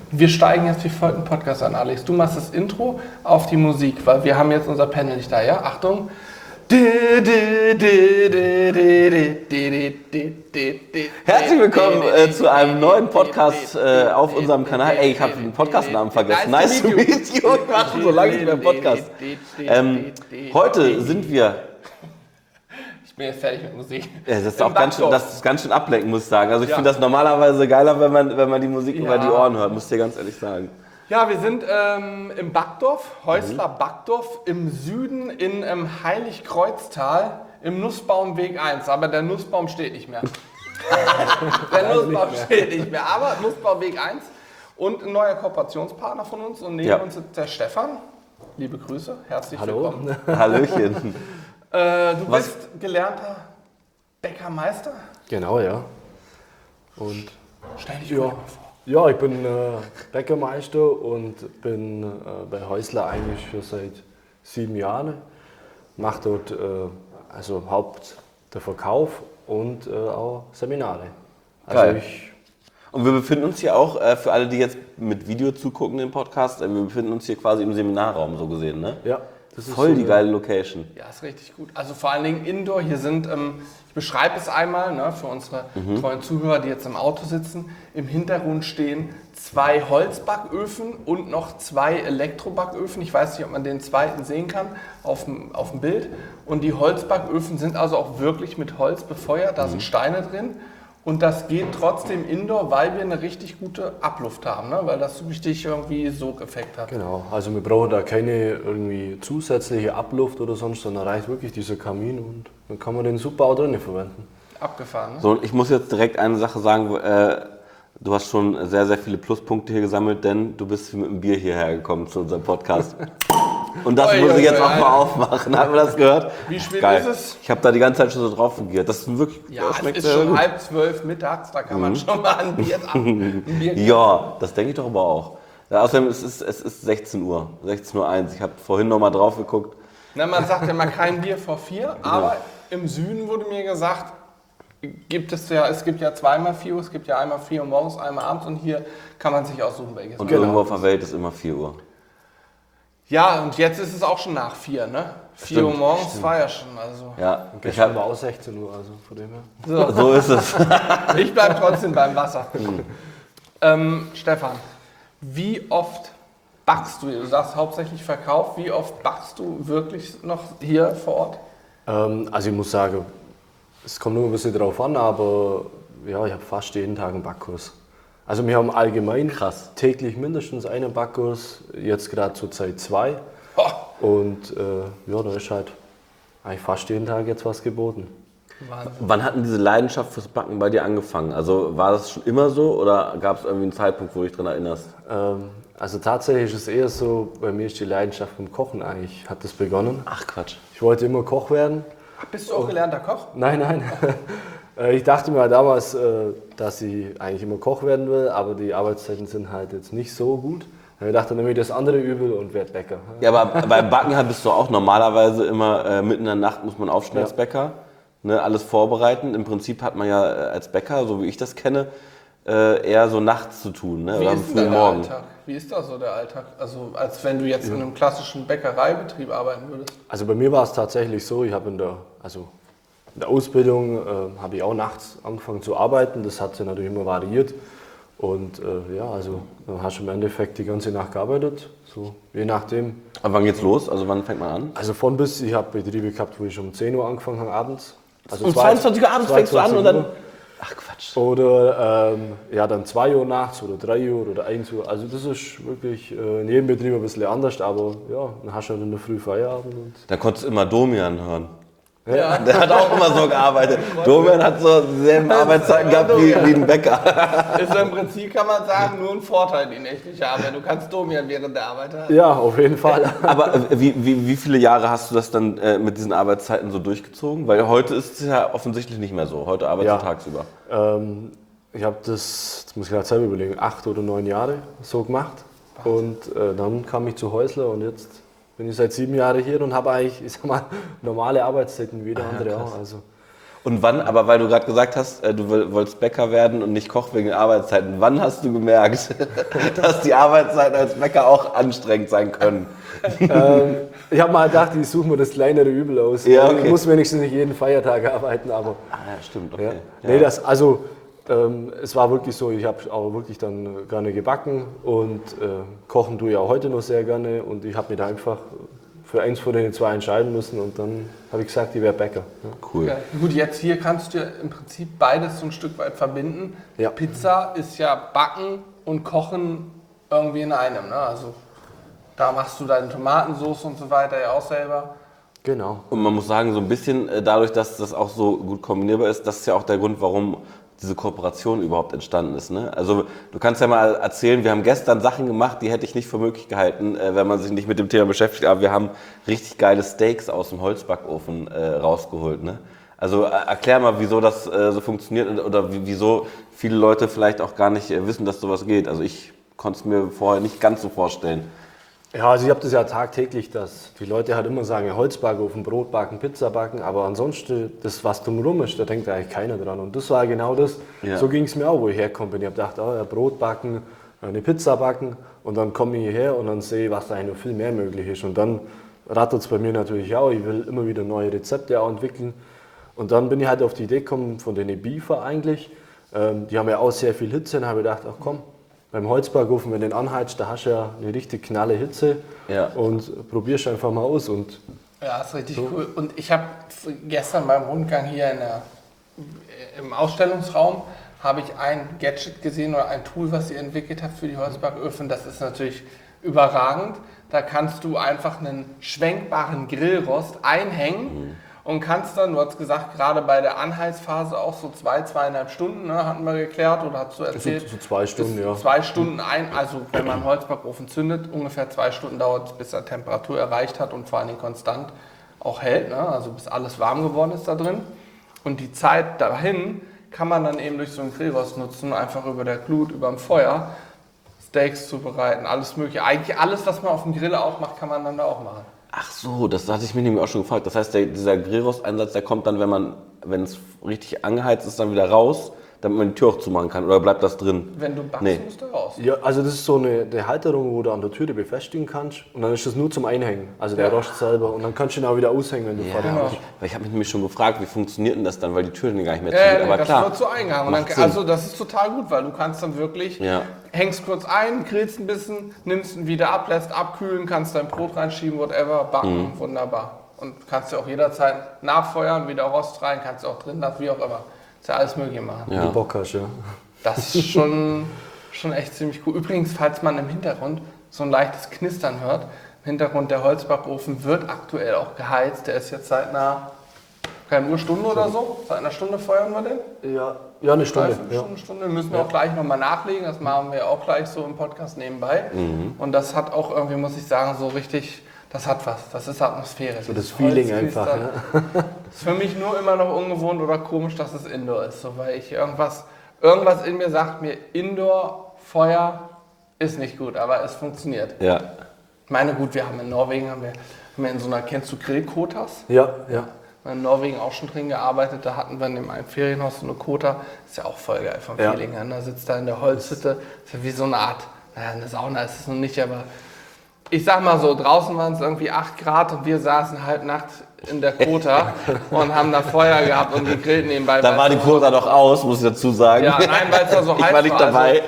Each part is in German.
Wir steigen jetzt wie folgt einen Podcast an, Alex. Du machst das Intro auf die Musik, weil wir haben jetzt unser Panel nicht da, ja? Achtung. Herzlich willkommen zu einem neuen Podcast auf unserem Kanal. Ey, ich habe den Podcastnamen vergessen. Nice to meet you. Ich mache schon so lange nicht mehr Podcast. Heute sind wir... Ich bin jetzt fertig mit Musik. Ja, das ist auch ganz schön ablenken, muss ich sagen. Also ich finde das normalerweise geiler, wenn man die Musik über die Ohren hört, muss ich dir ganz ehrlich sagen. Ja, wir sind im Backdorf, Häusler Backdorf, im Süden in Heiligkreuztal, im Nussbaumweg 1. Aber der Nussbaum steht nicht mehr. Der Nussbaum steht nicht mehr, aber Nussbaumweg 1. Und ein neuer Kooperationspartner von uns. Und neben uns ist der Stefan. Liebe Grüße, herzlich willkommen. Hallöchen. Du bist gelernter Bäckermeister? Genau, ja. Und Stell dich vor. ja, ich bin Bäckermeister und bin bei Häusler eigentlich schon seit 7 Jahren. Mache dort also Haupt der Verkauf und auch Seminare. Also Geil. Und wir befinden uns hier auch, für alle, die jetzt mit Video zugucken im Podcast, wir befinden uns hier quasi im Seminarraum, so gesehen, ne? Ja. Das ist voll so die geile Location. Ja, ist richtig gut. Also vor allen Dingen Indoor. Hier sind, ich beschreibe es einmal für unsere treuen Zuhörer, die jetzt im Auto sitzen. Im Hintergrund stehen 2 Holzbacköfen und noch 2 Elektrobacköfen. Ich weiß nicht, ob man den zweiten sehen kann auf dem Bild. Und die Holzbacköfen sind also auch wirklich mit Holz befeuert. Da sind Steine drin. Und das geht trotzdem Indoor, weil wir eine richtig gute Abluft haben, ne? Weil das so richtig irgendwie Sogeffekt hat. Genau, also wir brauchen da keine irgendwie zusätzliche Abluft oder sonst, sondern reicht wirklich dieser Kamin und dann kann man den super auch drinnen verwenden. Abgefahren, ne? So, und ich muss jetzt direkt eine Sache sagen, du hast schon sehr, sehr viele Pluspunkte hier gesammelt, denn du bist mit einem Bier hierher gekommen zu unserem Podcast. Und das muss ich jetzt auch mal aufmachen. Haben wir das gehört? Wie spät Geil. ist es? Ich habe da die ganze Zeit schon so drauf gegiert. Das ist wirklich, Ja, das es schmeckt ist sehr schon gut. 11:30 mittags, da kann man schon mal ein Bier Ja, das denke ich doch aber auch. Ja, außerdem es ist 16 Uhr, 16:01 Uhr. Ich habe vorhin noch mal drauf geguckt. Na, man sagt ja mal kein Bier vor 4, aber im Süden wurde mir gesagt, es gibt ja zweimal 4 Uhr, es gibt ja einmal 4 Uhr morgens, einmal abends und hier kann man sich aussuchen, welches. Und man- irgendwo auf der Welt ist immer 4 Uhr. Ja, und jetzt ist es auch schon nach 4, ne? 4 Uhr Stimmt, morgens war ja schon, also. Ja, ich Gestern war auch 16 Uhr, also von dem her. so ist es. Ich bleib trotzdem beim Wasser. Stefan, wie oft backst du? Du sagst hauptsächlich Verkauf. Wie oft backst du wirklich noch hier vor Ort? Also ich muss sagen, es kommt nur ein bisschen drauf an, aber ja, ich habe fast jeden Tag einen Backkurs. Also wir haben allgemein täglich mindestens einen Backkurs, jetzt gerade zur Zeit 2. Und ja, da ist halt eigentlich fast jeden Tag jetzt was geboten. Wahnsinn. Wann hat denn diese Leidenschaft fürs Backen bei dir angefangen? Also war das schon immer so oder gab es irgendwie einen Zeitpunkt, wo du dich daran erinnerst? Also tatsächlich ist es eher so, bei mir ist die Leidenschaft vom Kochen eigentlich, hat das begonnen. Ach Quatsch. Ich wollte immer Koch werden. Bist du auch gelernter Koch? Nein. Ich dachte mir halt damals, dass ich eigentlich immer Koch werden will, aber die Arbeitszeiten sind halt jetzt nicht so gut. Ich dachte, dann nehme ich das andere übel und werde Bäcker. Ja, aber beim Backen bist du auch normalerweise immer mitten in der Nacht muss man aufstehen als Bäcker, ne, alles vorbereiten. Im Prinzip hat man ja als Bäcker, so wie ich das kenne, eher so nachts zu tun, ne? Wie Oder ist früh denn der morgen. Alltag? Wie ist da so der Alltag? Also als wenn du jetzt in einem klassischen Bäckereibetrieb arbeiten würdest. Also bei mir war es tatsächlich so, ich habe in der Ausbildung habe ich auch nachts angefangen zu arbeiten. Das hat sich natürlich immer variiert. Und ja, also dann hast du im Endeffekt die ganze Nacht gearbeitet, so je nachdem. Aber wann geht's los? Also wann fängt man an? Also von bis, ich habe Betriebe gehabt, wo ich um 10 Uhr angefangen habe abends. Also Um 22 Uhr abends fängst du an und dann... Ach Quatsch. Oder ja, dann 2 Uhr nachts oder 3 Uhr oder 1 Uhr. Also das ist wirklich in jedem Betrieb ein bisschen anders, aber ja, dann hast du halt in der Früh Feierabend. Und Da konntest du immer Domian hören. Ja. Der hat auch immer so gearbeitet. Domian hat so dieselben Arbeitszeiten gehabt wie ein Bäcker. Ist im Prinzip, kann man sagen, nur ein Vorteil, die nächtliche Arbeit. Du kannst Domian während der Arbeit haben. ja, auf jeden Fall. Aber wie viele Jahre hast du das dann mit diesen Arbeitszeiten so durchgezogen? Weil heute ist es ja offensichtlich nicht mehr so. Heute arbeitest du tagsüber. Ich habe das, jetzt muss ich gerade selber überlegen, 8 oder 9 Jahre so gemacht. Und dann kam ich zu Häusler und jetzt bin ich seit 7 Jahren hier und habe eigentlich, ich sag mal, normale Arbeitszeiten wie der andere auch. Also. Und wann, aber weil du gerade gesagt hast, du wolltest Bäcker werden und nicht Koch wegen Arbeitszeiten, wann hast du gemerkt, dass die Arbeitszeiten als Bäcker auch anstrengend sein können? Ich habe mal gedacht, ich suche mir das kleinere Übel aus. Ja, okay. Ich muss wenigstens nicht jeden Feiertag arbeiten, aber... Ah, ja, stimmt, okay. Ja. Nee, es war wirklich so, ich habe auch wirklich dann gerne gebacken und kochen tue ich auch heute noch sehr gerne und ich habe mich da einfach für eins von den zwei entscheiden müssen und dann habe ich gesagt, ich wäre Bäcker. Ja. Cool. Ja, gut, jetzt hier kannst du im Prinzip beides so ein Stück weit verbinden. Ja. Pizza ist ja Backen und Kochen irgendwie in einem. Ne? Also da machst du deine Tomatensauce und so weiter ja auch selber. Genau. Und man muss sagen, so ein bisschen dadurch, dass das auch so gut kombinierbar ist, das ist ja auch der Grund, warum diese Kooperation überhaupt entstanden ist. Ne? Also du kannst ja mal erzählen, wir haben gestern Sachen gemacht, die hätte ich nicht für möglich gehalten, wenn man sich nicht mit dem Thema beschäftigt, aber wir haben richtig geile Steaks aus dem Holzbackofen rausgeholt. Ne? Also erklär mal, wieso das so funktioniert oder wieso viele Leute vielleicht auch gar nicht wissen, dass sowas geht. Also ich konnte es mir vorher nicht ganz so vorstellen. Ja, also ich habe das ja tagtäglich, dass die Leute halt immer sagen, Holzbackofen, Brot backen, Pizza backen, aber ansonsten, das was drumherum ist, da denkt eigentlich keiner dran. Und das war genau das, so ging es mir auch, wo ich hergekommen bin. Ich habe gedacht, ja, Brot backen, eine Pizza backen und dann komme ich hierher und dann sehe ich, was da eigentlich noch viel mehr möglich ist. Und dann rattert es bei mir natürlich auch, ich will immer wieder neue Rezepte auch entwickeln. Und dann bin ich halt auf die Idee gekommen von den Beefer eigentlich. Die haben ja auch sehr viel Hitze und habe gedacht, ach komm, beim Holzbackofen, wenn du den anheizt, da hast du ja eine richtig knalle Hitze und probierst einfach mal aus. Und ja, ist richtig cool. Und ich habe gestern beim Rundgang hier im Ausstellungsraum habe ich ein Gadget gesehen oder ein Tool, was ihr entwickelt habt für die Holzbacköfen. Das ist natürlich überragend. Da kannst du einfach einen schwenkbaren Grillrost einhängen. Und kannst dann, du hast gesagt, gerade bei der Anheizphase auch so 2,5 Stunden, ne, hatten wir geklärt oder hast du erzählt? So 2 Stunden, ja. 2 Stunden also wenn man einen Holzbackofen zündet, ungefähr 2 Stunden dauert es, bis er Temperatur erreicht hat und vor allem konstant auch hält, ne, also bis alles warm geworden ist da drin. Und die Zeit dahin kann man dann eben durch so einen Grillrost nutzen, einfach über der Glut, über dem Feuer, Steaks zubereiten, alles mögliche. Eigentlich alles, was man auf dem Grill auch macht, kann man dann da auch machen. Ach so, das hatte ich mir nämlich auch schon gefragt. Das heißt, dieser Grillrost-Einsatz, der kommt dann, wenn es richtig angeheizt ist, dann wieder raus, damit man die Tür auch zumachen kann? Oder bleibt das drin? Wenn du backst, musst du raus. Ja, also das ist so eine Halterung, wo du an der Tür befestigen kannst und dann ist das nur zum Einhängen, also der Rost selber und dann kannst du ihn auch wieder aushängen, wenn du fertig bist. Weil ich habe mich nämlich schon gefragt, wie funktioniert denn das dann, weil die Türen gar nicht mehr Ja, aber das klar, wird so eingehangen. Und dann, also das ist total gut, weil du kannst dann wirklich, hängst kurz ein, grillst ein bisschen, nimmst ihn wieder ab, lässt abkühlen, kannst dein Brot reinschieben, whatever, backen, wunderbar. Und kannst du auch jederzeit nachfeuern, wieder Rost rein, kannst du auch drin lassen, wie auch immer. Ist ja alles mögliche machen. Ja. Die Bock hast, ja. Das ist schon echt ziemlich cool. Übrigens, falls man im Hintergrund so ein leichtes Knistern hört, im Hintergrund der Holzbackofen wird aktuell auch geheizt. Der ist jetzt seit einer Stunde oder so. Seit einer Stunde feuern wir den? Ja, eine Stunde. Stunde. Müssen wir auch gleich nochmal nachlegen. Das machen wir auch gleich so im Podcast nebenbei. Und das hat auch irgendwie, muss ich sagen, so richtig... Das hat was, das ist Atmosphäre. So das Feeling einfach. Ja. Ist für mich nur immer noch ungewohnt oder komisch, dass es Indoor ist. So, weil ich irgendwas in mir sagt mir, Indoor, Feuer ist nicht gut, aber es funktioniert. Ja. Ich meine, gut, wir haben in Norwegen, haben wir in so einer, kennst du Grillkotas? Ja. In Norwegen auch schon drin gearbeitet, da hatten wir in einem Ferienhaus so eine Kota. Ist ja auch voll geil vom Feeling her. Da sitzt da in der Holzhütte, ist ja wie so eine Art, eine Sauna ist es noch nicht, aber... Ich sag mal so, draußen waren es irgendwie 8 Grad und wir saßen halbnackt in der Kota und haben da Feuer gehabt und gegrillt nebenbei. Da war die Kota doch aus, muss ich dazu sagen. Ja, nein, weil es da so heiß war. Ich war nicht dabei.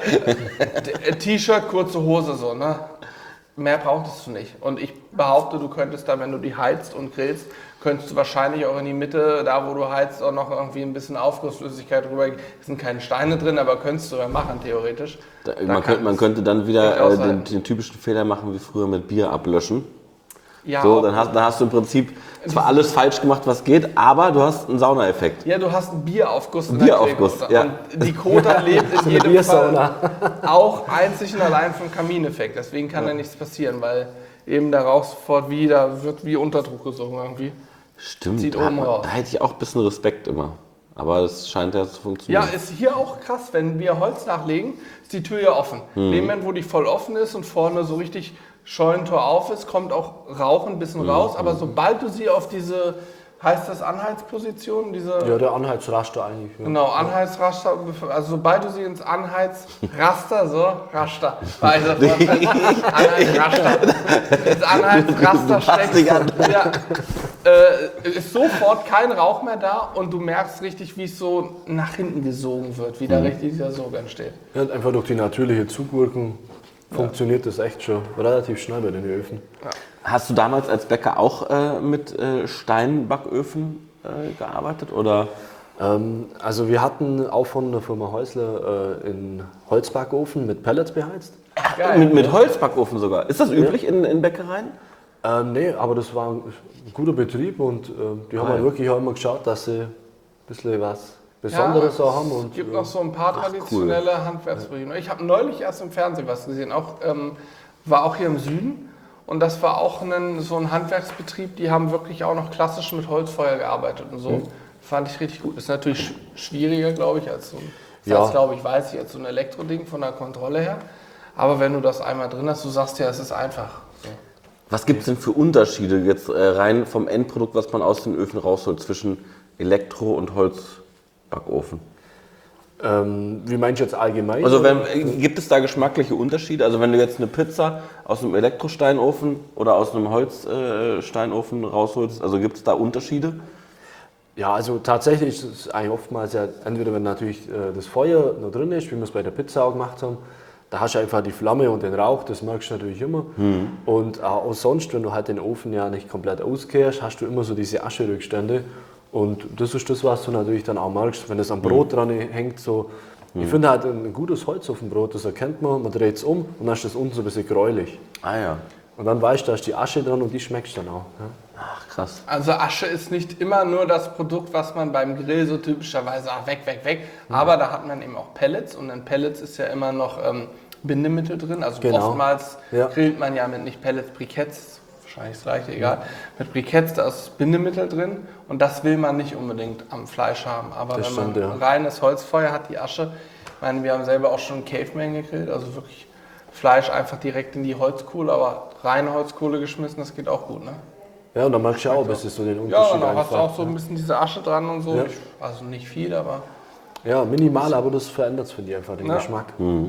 Also, T-Shirt, kurze Hose so, ne? Mehr brauchtest du nicht. Und ich behaupte, du könntest da, wenn du die heizt und grillst, könntest du wahrscheinlich auch in die Mitte, da wo du heizt, auch noch irgendwie ein bisschen Aufgussflüssigkeit drüber. Es sind keine Steine drin, aber könntest du ja machen, theoretisch. Man könnte dann wieder den typischen Fehler machen wie früher mit Bier ablöschen. Ja, so, dann hast du im Prinzip zwar alles falsch gemacht, was geht, aber du hast einen Saunaeffekt. Ja, du hast einen Bieraufguss in Bieraufguss, der Grillkota. Und die Kota lebt in jedem Fall auch einzig und allein vom Kamineffekt. Deswegen kann da nichts passieren, weil eben der Rauch sofort wird wie Unterdruck gesogen irgendwie. Stimmt, Zieht oben raus. Da hätte ich auch ein bisschen Respekt immer. Aber es scheint ja zu funktionieren. Ja, ist hier auch krass, wenn wir Holz nachlegen, ist die Tür ja offen. In dem Moment, wo die voll offen ist und vorne so richtig Scheunentor auf ist, kommt auch Rauch ein bisschen raus. Aber sobald du sie auf diese Heißt das Anheizposition? Ja, der Anheizraster eigentlich. Ja. Genau, Anheizraster. Also sobald du sie ins Anheizraster, Anheizraster, ins Anheizraster steckst, ist sofort kein Rauch mehr da und du merkst richtig, wie es so nach hinten gesogen wird, wie da richtig dieser Sog entsteht. Ja, einfach durch die natürliche Zugwirkung funktioniert das echt schon relativ schnell bei den Öfen. Ja. Hast du damals als Bäcker auch mit Steinbacköfen gearbeitet? Oder? Also wir hatten auch von der Firma Häusler einen Holzbackofen mit Pellets beheizt. Ach, mit Holzbackofen sogar. Ist das üblich in Bäckereien? Nee, aber das war ein guter Betrieb und die haben halt wirklich auch immer geschaut, dass sie ein bisschen was Besonderes auch haben. Es gibt noch so ein paar traditionelle Handwerksbetriebe. Ich habe neulich erst im Fernsehen was gesehen, war auch hier im Süden. Und das war auch so ein Handwerksbetrieb, die haben wirklich auch noch klassisch mit Holzfeuer gearbeitet und so. Fand ich richtig gut. Ist natürlich schwieriger, glaube ich, als so ein Elektroding von der Kontrolle her. Aber wenn du das einmal drin hast, du sagst ja, es ist einfach. So. Was gibt es denn für Unterschiede jetzt rein vom Endprodukt, was man aus den Öfen rausholt, zwischen Elektro- und Holzbackofen? Wie meinst du jetzt allgemein? Also gibt es da geschmackliche Unterschiede? Also wenn du jetzt eine Pizza aus einem Elektrosteinofen oder aus einem Holzsteinofen rausholst, also gibt es da Unterschiede? Ja, also tatsächlich ist es eigentlich oftmals ja, entweder wenn natürlich das Feuer noch drin ist, wie wir es bei der Pizza auch gemacht haben, da hast du einfach die Flamme und den Rauch, das merkst du natürlich immer. Und auch sonst, wenn du halt den Ofen ja nicht komplett auskehrst, hast du immer so diese Ascherückstände. Und das ist das, was du natürlich dann auch merkst, wenn es am Brot dran hängt. So. Ich finde halt ein gutes Holzofenbrot, das erkennt man dreht es um und dann ist das unten so ein bisschen gräulich. Ah ja. Und dann weißt du, da ist die Asche dran und die schmeckst dann auch. Ja. Ach krass. Also Asche ist nicht immer nur das Produkt, was man beim Grill so typischerweise weg. Aber da hat man eben auch Pellets und in Pellets ist ja immer noch Bindemittel drin. Also oftmals grillt man ja mit nicht Pellets, Briketts. Wahrscheinlich das gleiche, egal. Mit Briketts, da ist Bindemittel drin und das will man nicht unbedingt am Fleisch haben. Aber das wenn man reines Holzfeuer hat, die Asche, ich meine, wir haben selber auch schon Caveman gegrillt, also wirklich Fleisch einfach direkt in die Holzkohle, aber reine Holzkohle geschmissen, das geht auch gut, ne? Ja, und dann magst du auch ein bisschen so den Unterschied. Ja, und dann hast du auch so ein bisschen diese Asche dran und so. Ja. Also nicht viel, aber... Ja, minimal, aber das verändert es für dich einfach den Geschmack.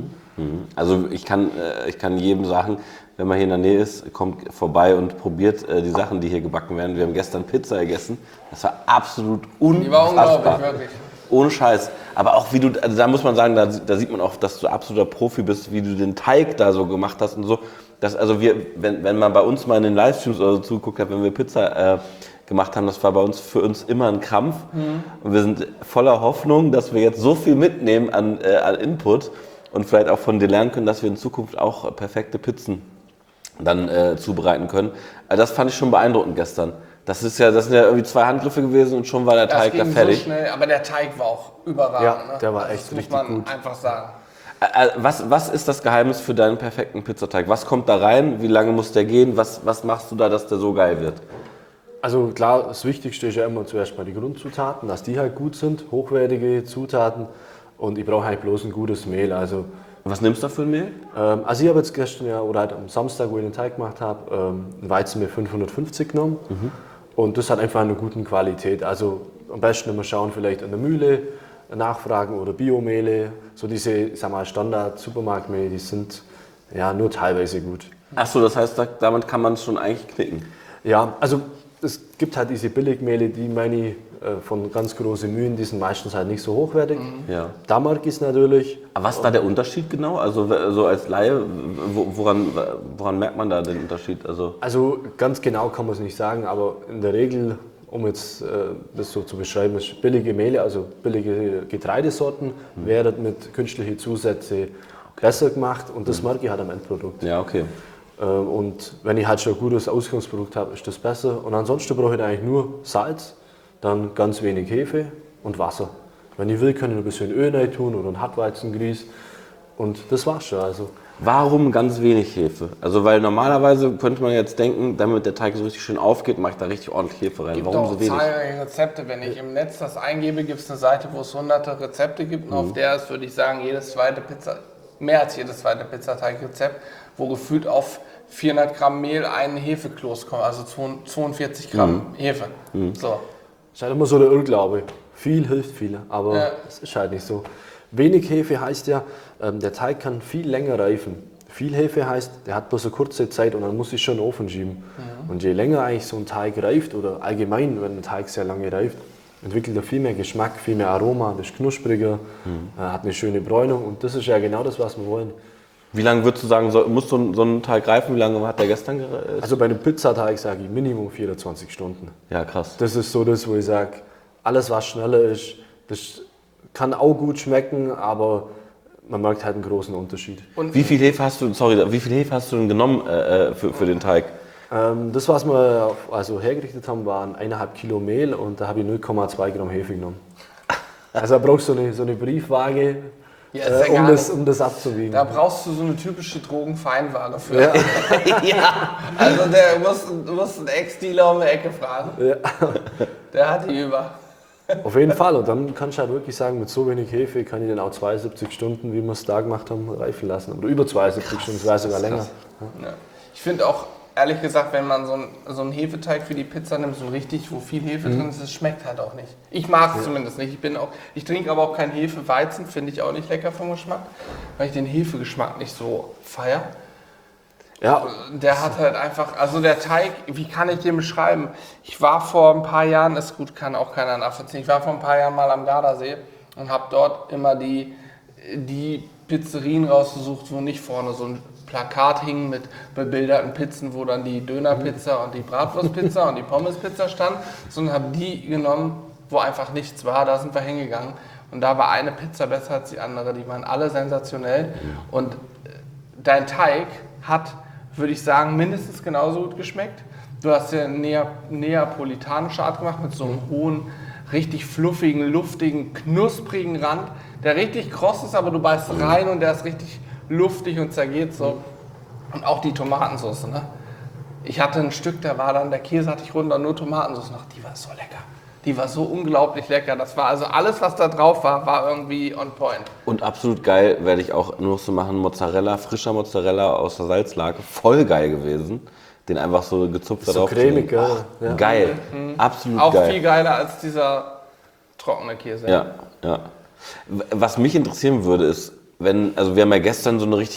Also ich kann jedem sagen, wenn man hier in der Nähe ist, kommt vorbei und probiert die Sachen, die hier gebacken werden. Wir haben gestern Pizza gegessen. Das war absolut unfassbar. Die war unglaublich, wirklich. Ohne Scheiß. Aber auch wie du, also da muss man sagen, da sieht man auch, dass du absoluter Profi bist, wie du den Teig da so gemacht hast und so. Das, also wenn man bei uns mal in den Livestreams oder so zuguckt hat, wenn wir Pizza gemacht haben, das war für uns immer ein Krampf. Und wir sind voller Hoffnung, dass wir jetzt so viel mitnehmen an Input und vielleicht auch von dir lernen können, dass wir in Zukunft auch perfekte Pizzen dann zubereiten können. Also das fand ich schon beeindruckend gestern. Das sind ja irgendwie 2 Handgriffe gewesen und schon war der Teig da fertig. So schnell, aber der Teig war auch überragend. Ja, der war echt richtig gut. Das muss man einfach sagen. Was ist das Geheimnis für deinen perfekten Pizzateig? Was kommt da rein? Wie lange muss der gehen? Was machst du da, dass der so geil wird? Also klar, das Wichtigste ist ja immer zuerst mal die Grundzutaten, dass die halt gut sind, hochwertige Zutaten. Und ich brauche halt bloß ein gutes Mehl. Also, was nimmst du für ein Mehl? Also ich habe jetzt gestern oder halt am Samstag, wo ich den Teig gemacht habe, ein Weizenmehl 550 genommen. Und das hat einfach eine gute Qualität. Also am besten immer schauen, vielleicht an der Mühle nachfragen oder Biomehle. So diese, ich sag mal, Standard-Supermarktmehl, die sind ja nur teilweise gut. Achso, das heißt, damit kann man es schon eigentlich knicken? Ja, also es gibt halt diese Billigmehle, die meine ich von ganz großen Mühen, die sind meistens halt nicht so hochwertig. Ja. Da mag ich es natürlich. Aber was ist da der Unterschied genau? Also so als Laie, woran merkt man da den Unterschied? Also ganz genau kann man es nicht sagen, aber in der Regel, um jetzt das so zu beschreiben, ist billige Mehle, also billige Getreidesorten, werden mit künstlichen Zusätzen besser gemacht und das merke ich halt am Endprodukt. Ja, okay. Und wenn ich halt schon ein gutes Ausgangsprodukt habe, ist das besser. Und ansonsten brauche ich eigentlich nur Salz, dann ganz wenig Hefe und Wasser. Wenn ich will, kann ich ein bisschen Öl rein tun oder ein Hartweizengrieß und das war's schon. Also. Warum ganz wenig Hefe? Also weil normalerweise könnte man jetzt denken, damit der Teig so richtig schön aufgeht, mache ich da richtig ordentlich Hefe rein. Warum so wenig? Es gibt zahlreiche Rezepte. Wenn ich im Netz das eingebe, gibt es eine Seite, wo es hunderte Rezepte gibt. Und auf der ist, würde ich sagen, mehr als jedes zweite Pizzateigrezept, wo gefühlt auf 400 Gramm Mehl ein Hefekloß kommt, also 42 Gramm Hefe. So. ist halt immer so der Irrglaube. Viel hilft viel, aber es ist halt nicht so. Wenig Hefe heißt ja, der Teig kann viel länger reifen. Viel Hefe heißt, der hat bloß eine kurze Zeit und dann muss ich schon in den Ofen schieben. Und je länger eigentlich so ein Teig reift, oder allgemein, wenn ein Teig sehr lange reift, entwickelt er viel mehr Geschmack, viel mehr Aroma, das ist knuspriger, hat eine schöne Bräunung und das ist ja genau das, was wir wollen. Wie lange würdest du sagen, muss so ein Teig reifen? Wie lange hat der gestern gereift? Also bei einem Pizzateig sage ich Minimum 24 Stunden. Ja, krass. Das ist so das, wo ich sage, alles was schneller ist, das kann auch gut schmecken, aber man merkt halt einen großen Unterschied. Und wie viel Hefe hast du denn genommen für den Teig? Das, was wir hergerichtet haben, waren 1,5 Kilo Mehl und da habe ich 0,2 Gramm Hefe genommen. Also da brauchst du so eine Briefwaage, um das abzuwiegen. Da brauchst du so eine typische Drogenfeinware für. Ja. Ja. Also du musst einen Ex-Dealer um die Ecke fragen. Ja. Der hat die über. Auf jeden Fall. Und dann kannst du halt wirklich sagen, mit so wenig Hefe kann ich den auch 72 Stunden, wie wir es da gemacht haben, reifen lassen. Oder über 72 Stunden, das war sogar länger. Ja. Ich finde auch, ehrlich gesagt, wenn man so einen Hefeteig für die Pizza nimmt, so richtig, wo viel Hefe drin ist, das schmeckt halt auch nicht. Ich mag es zumindest nicht. Ich trinke aber auch keinen Hefeweizen, finde ich auch nicht lecker vom Geschmack, weil ich den Hefegeschmack nicht so feiere. Ja. Der hat halt einfach, also der Teig, wie kann ich den beschreiben? Ich war vor ein paar Jahren, ist gut, kann auch keiner nachvollziehen, ich war vor ein paar Jahren mal am Gardasee und habe dort immer die Pizzerien rausgesucht, wo nicht vorne so ein Plakat hing mit bebilderten Pizzen, wo dann die Dönerpizza und die Bratwurstpizza und die Pommespizza stand, sondern habe die genommen, wo einfach nichts war, da sind wir hingegangen und da war eine Pizza besser als die andere, die waren alle sensationell und dein Teig hat, würde ich sagen, mindestens genauso gut geschmeckt. Du hast ja eine neapolitanische Art gemacht mit so einem hohen, richtig fluffigen, luftigen, knusprigen Rand, der richtig kross ist, aber du beißt rein und der ist richtig luftig und zergeht so. Und auch die Tomatensauce, ne? Ich hatte ein Stück, der Käse hatte ich runter, nur Tomatensauce noch, die war so lecker. Die war so unglaublich lecker. Das war also alles, was da drauf war irgendwie on point. Und absolut geil werde ich auch nur so machen, Mozzarella, frischer Mozzarella aus der Salzlake, voll geil gewesen. Den einfach so gezupft da drauf. So cremig, ja. Geil, absolut auch geil. Auch viel geiler als dieser trockene Käse. Ja. Was mich interessieren würde, ist, wir haben ja gestern so eine richtig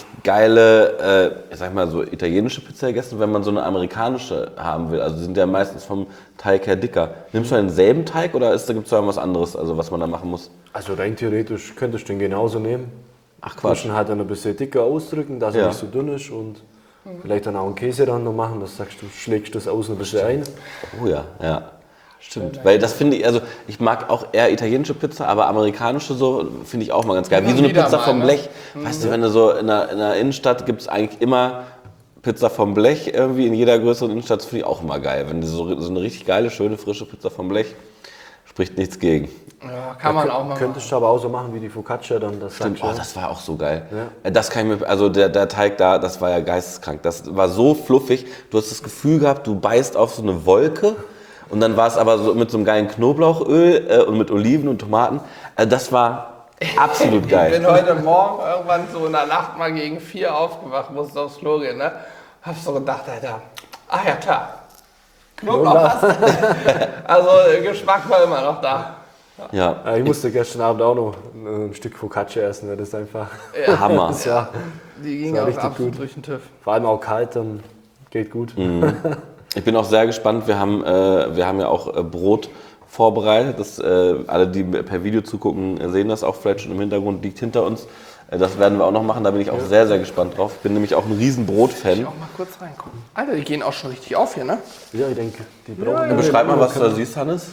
geile, ich sag mal so italienische Pizza gegessen, wenn man so eine amerikanische haben will. Also die sind ja meistens vom Teig her dicker. Nimmst du denselben Teig oder gibt es da was anderes, also was man da machen muss? Also rein theoretisch könntest du den genauso nehmen. Ach Quatsch. Du halt dann ein bisschen dicker ausdrücken, dass er nicht so dünn ist und vielleicht dann auch einen Käse dann noch machen, dass du sagst, du schlägst das außen ein bisschen ein. Oh ja. Stimmt, weil das finde ich, also ich mag auch eher italienische Pizza, aber amerikanische so finde ich auch mal ganz geil. Wie so eine Pizza vom Blech. Weißt du, wenn du so in der Innenstadt gibt es eigentlich immer Pizza vom Blech irgendwie in jeder größeren Innenstadt, das finde ich auch immer geil. Wenn du so eine richtig geile, schöne, frische Pizza vom Blech, spricht nichts gegen. Ja, kann man auch mal Könntest du aber auch so machen wie die Focaccia dann. Das stimmt, das war auch so geil. Ja. Das kann ich mir, also der Teig da, das war ja geisteskrank. Das war so fluffig, du hast das Gefühl gehabt, du beißt auf so eine Wolke. Und dann war es aber so mit so einem geilen Knoblauchöl und mit Oliven und Tomaten. Also das war absolut geil. Ich bin heute Morgen irgendwann so in der Nacht mal gegen 4 aufgewacht, musste aufs Klo gehen, ne? Hab so gedacht, Alter, ach ja klar, Knoblauch hast du. Also Geschmack war immer noch da. Ja. Ich musste gestern Abend auch noch ein Stück Focaccia essen, das ist einfach Hammer. Die ging auch richtig gut durch den TÜV. Vor allem auch kalt, dann geht gut. Ich bin auch sehr gespannt. Wir haben ja auch Brot vorbereitet. Alle, die per Video zugucken, sehen das auch vielleicht schon im Hintergrund, liegt hinter uns. Das werden wir auch noch machen. Da bin ich auch sehr, sehr gespannt drauf. Ich bin nämlich auch ein riesen Brot-Fan. Ich auch mal kurz reingucken. Alter, die gehen auch schon richtig auf hier, ne? Ja, ich denke, die brauchen... Beschreib mal, was du da siehst, Hannes.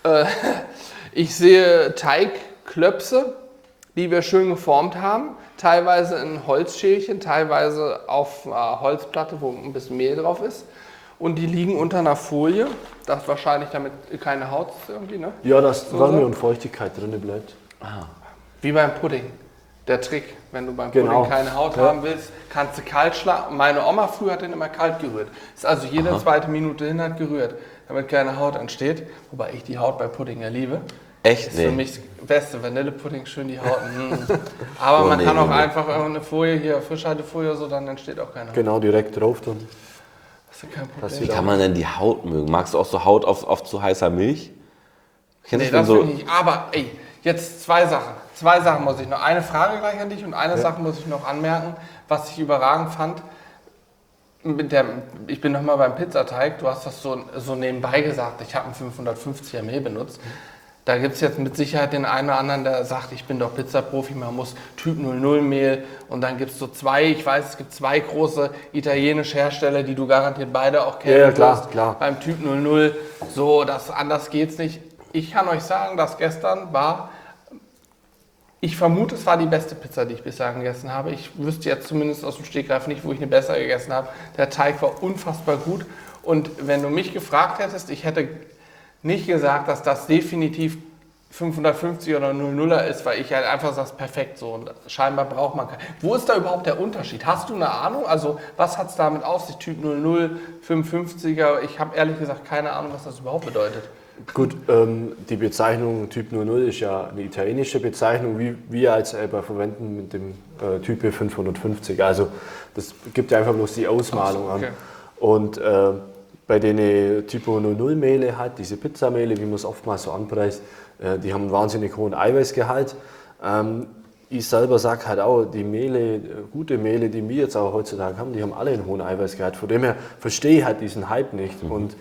Ich sehe Teigklöpse, die wir schön geformt haben. Teilweise in Holzschälchen, teilweise auf Holzplatte, wo ein bisschen Mehl drauf ist. Und die liegen unter einer Folie, das wahrscheinlich damit keine Haut ist irgendwie, ne? Ja, dass Wärme und Feuchtigkeit drin bleibt. Wie beim Pudding. Der Trick, wenn du beim Pudding keine Haut haben willst, kannst du kalt schlagen. Meine Oma früher hat den immer kalt gerührt. Ist also jede zweite Minute hin hat gerührt, damit keine Haut entsteht. Wobei ich die Haut bei Pudding ja liebe. Echt? Ist für mich das beste Vanillepudding, schön die Haut. Aber man kann auch einfach eine Folie hier, Frischhaltefolie so, dann entsteht auch keine Haut. Genau, direkt drauf dann. Das ist kein Problem. Wie kann man denn die Haut mögen? Magst du auch so Haut auf zu heißer Milch? Nee, das finde ich nicht. Aber ey, jetzt zwei Sachen. Zwei Sachen muss ich noch. Eine Frage gleich an dich und eine Sache muss ich noch anmerken, was ich überragend fand. Ich bin nochmal beim Pizzateig, du hast das so nebenbei gesagt, ich habe einen 550er Mehl benutzt. Da gibt es jetzt mit Sicherheit den einen oder anderen, der sagt, ich bin doch Pizzaprofi, man muss Typ 00 Mehl und dann gibt es so zwei, ich weiß, es gibt zwei große italienische Hersteller, die du garantiert beide auch kennen wirst. Klar. Beim Typ 00, so, anders geht's nicht. Ich kann euch sagen, dass gestern war, ich vermute, es war die beste Pizza, die ich bisher gegessen habe. Ich wüsste jetzt zumindest aus dem Stegreif nicht, wo ich eine bessere gegessen habe. Der Teig war unfassbar gut und wenn du mich gefragt hättest, ich hätte nicht gesagt, dass das definitiv 550 oder 00er ist, weil ich halt einfach sage, perfekt so und scheinbar braucht man keinen. Wo ist da überhaupt der Unterschied? Hast du eine Ahnung? Also was hat es damit auf sich? Typ 00, 550er? Ich habe ehrlich gesagt keine Ahnung, was das überhaupt bedeutet. Gut, die Bezeichnung Typ 00 ist ja eine italienische Bezeichnung, wie wir als selber verwenden mit dem Typ 550. Also das gibt ja einfach bloß die Ausmalung an. Und bei den Typo 00 Mehle halt, diese Pizzamehle, wie man es oftmals so anpreist, die haben einen wahnsinnig hohen Eiweißgehalt. Ich selber sage halt auch, die Mehle, gute Mehle, die wir jetzt auch heutzutage haben, die haben alle einen hohen Eiweißgehalt. Von dem her verstehe ich halt diesen Hype nicht. Und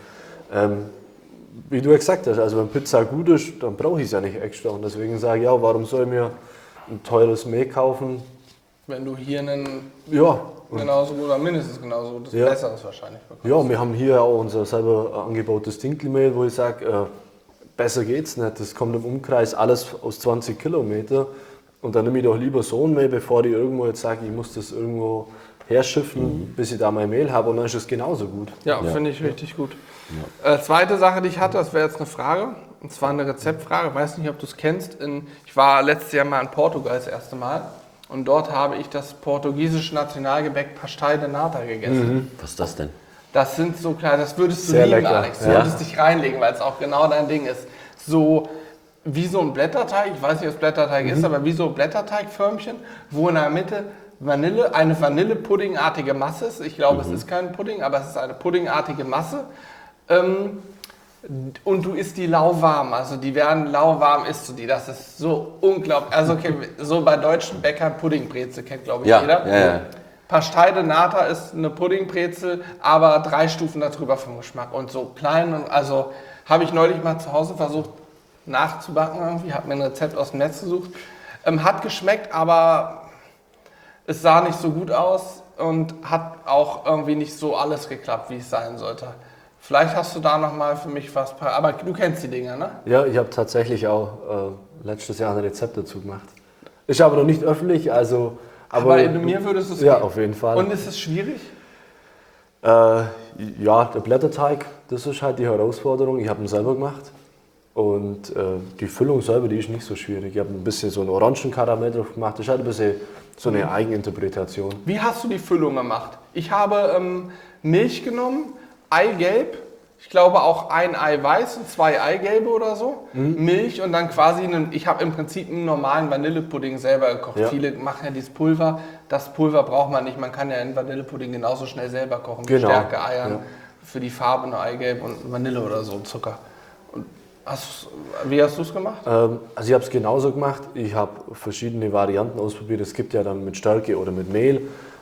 wie du gesagt hast, also wenn Pizza gut ist, dann brauche ich es ja nicht extra. Und deswegen sage ich, ja, warum soll ich mir ein teures Mehl kaufen? Wenn du hier einen ja. genauso oder mindestens genauso das Besseres wahrscheinlich bekommst. Ja, wir haben hier auch unser selber angebautes Dinkelmehl, wo ich sage, besser geht's nicht. Das kommt im Umkreis alles aus 20 Kilometer. Und dann nehme ich doch lieber so ein Mehl, bevor ich irgendwo jetzt sage, ich muss das irgendwo herschiffen, bis ich da mein Mehl habe. Und dann ist es genauso gut. Ja, finde ich richtig gut. Ja. Zweite Sache, die ich hatte, das wäre jetzt eine Frage. Und zwar eine Rezeptfrage. Ich weiß nicht, ob du es kennst. Ich war letztes Jahr mal in Portugal das erste Mal. Und dort habe ich das portugiesische Nationalgebäck Pastel de Nata gegessen. Was ist das denn? Das sind so kleine, das würdest du sehr lieben, lecker. Alex. Du würdest dich reinlegen, weil es auch genau dein Ding ist. So wie so ein Blätterteig, ich weiß nicht, was Blätterteig ist, aber wie so Blätterteigförmchen, wo in der Mitte eine Vanillepuddingartige Masse ist. Ich glaube, es ist kein Pudding, aber es ist eine puddingartige Masse. Und du isst die lauwarm, also die werden lauwarm, isst du die. Das ist so unglaublich. Also okay, so bei deutschen Bäckern Puddingbrezel kennt, glaube ich, jeder. Ja. Pastel de Nata ist eine Puddingbrezel, aber 3 Stufen darüber vom Geschmack. Und so klein, und also habe ich neulich mal zu Hause versucht nachzubacken irgendwie, habe mir ein Rezept aus dem Netz gesucht. Hat geschmeckt, aber es sah nicht so gut aus und hat auch irgendwie nicht so alles geklappt, wie es sein sollte. Vielleicht hast du da nochmal für mich was, aber du kennst die Dinger, ne? Ja, ich habe tatsächlich auch letztes Jahr ein Rezept dazu gemacht. Ist aber noch nicht öffentlich, also... Aber mir würdest du es ja, geben. Auf jeden Fall. Und ist es schwierig? Ja, der Blätterteig, das ist halt die Herausforderung. Ich habe ihn selber gemacht. Und die Füllung selber, die ist nicht so schwierig. Ich habe ein bisschen so einen Orangenkaramell drauf gemacht. Das ist halt ein bisschen so eine Eigeninterpretation. Wie hast du die Füllung gemacht? Ich habe Milch genommen, Eigelb, ich glaube auch ein Eiweiß und 2 Eigelbe oder so, Milch und dann quasi, ich habe im Prinzip einen normalen Vanillepudding selber gekocht. Ja. Viele machen ja dieses Pulver, das Pulver braucht man nicht, man kann ja einen Vanillepudding genauso schnell selber kochen, mit Stärke, Eiern, für die Farbe eine Eigelb und Vanille oder so, Zucker. Und wie hast du es gemacht? Also ich habe es genauso gemacht, ich habe verschiedene Varianten ausprobiert, es gibt ja dann mit Stärke oder mit Mehl.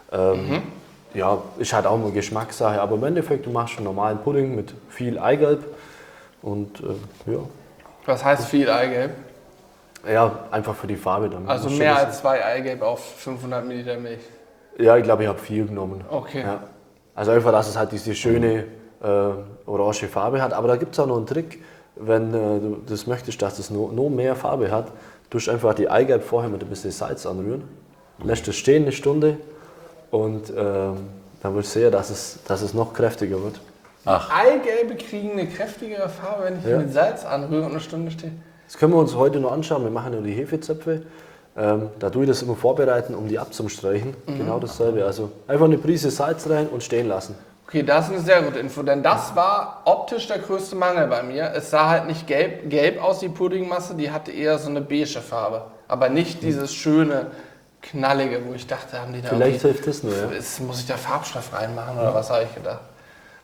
Ja, ist halt auch mal Geschmackssache, aber im Endeffekt, du machst einen normalen Pudding mit viel Eigelb und ja. Was heißt viel Eigelb? Ja, einfach für die Farbe dann. Also mehr als 2 Eigelb auf 500 Ml Milch? Ja, ich glaube, ich habe 4 genommen. Okay. Ja. Also einfach, dass es halt diese schöne orange Farbe hat, aber da gibt es auch noch einen Trick, wenn du das möchtest, dass es noch mehr Farbe hat, tust einfach die Eigelb vorher mit ein bisschen Salz anrühren, lässt es stehen eine Stunde. Und dann wirst du sehen, dass es noch kräftiger wird. Ach. Eigelbe kriegen eine kräftigere Farbe, wenn ich die mit Salz anrühre und eine Stunde stehe. Das können wir uns heute noch anschauen. Wir machen ja die Hefezöpfe. Da tue ich das immer vorbereiten, um die abzustreichen. Genau dasselbe. Also einfach eine Prise Salz rein und stehen lassen. Okay, das ist eine sehr gute Info, denn das war optisch der größte Mangel bei mir. Es sah halt nicht gelb aus, die Puddingmasse, die hatte eher so eine beige Farbe. Aber nicht dieses schöne, knallige, wo ich dachte, haben die da vielleicht hilft das nur, ja. Muss ich da Farbstoff reinmachen oder was habe ich gedacht?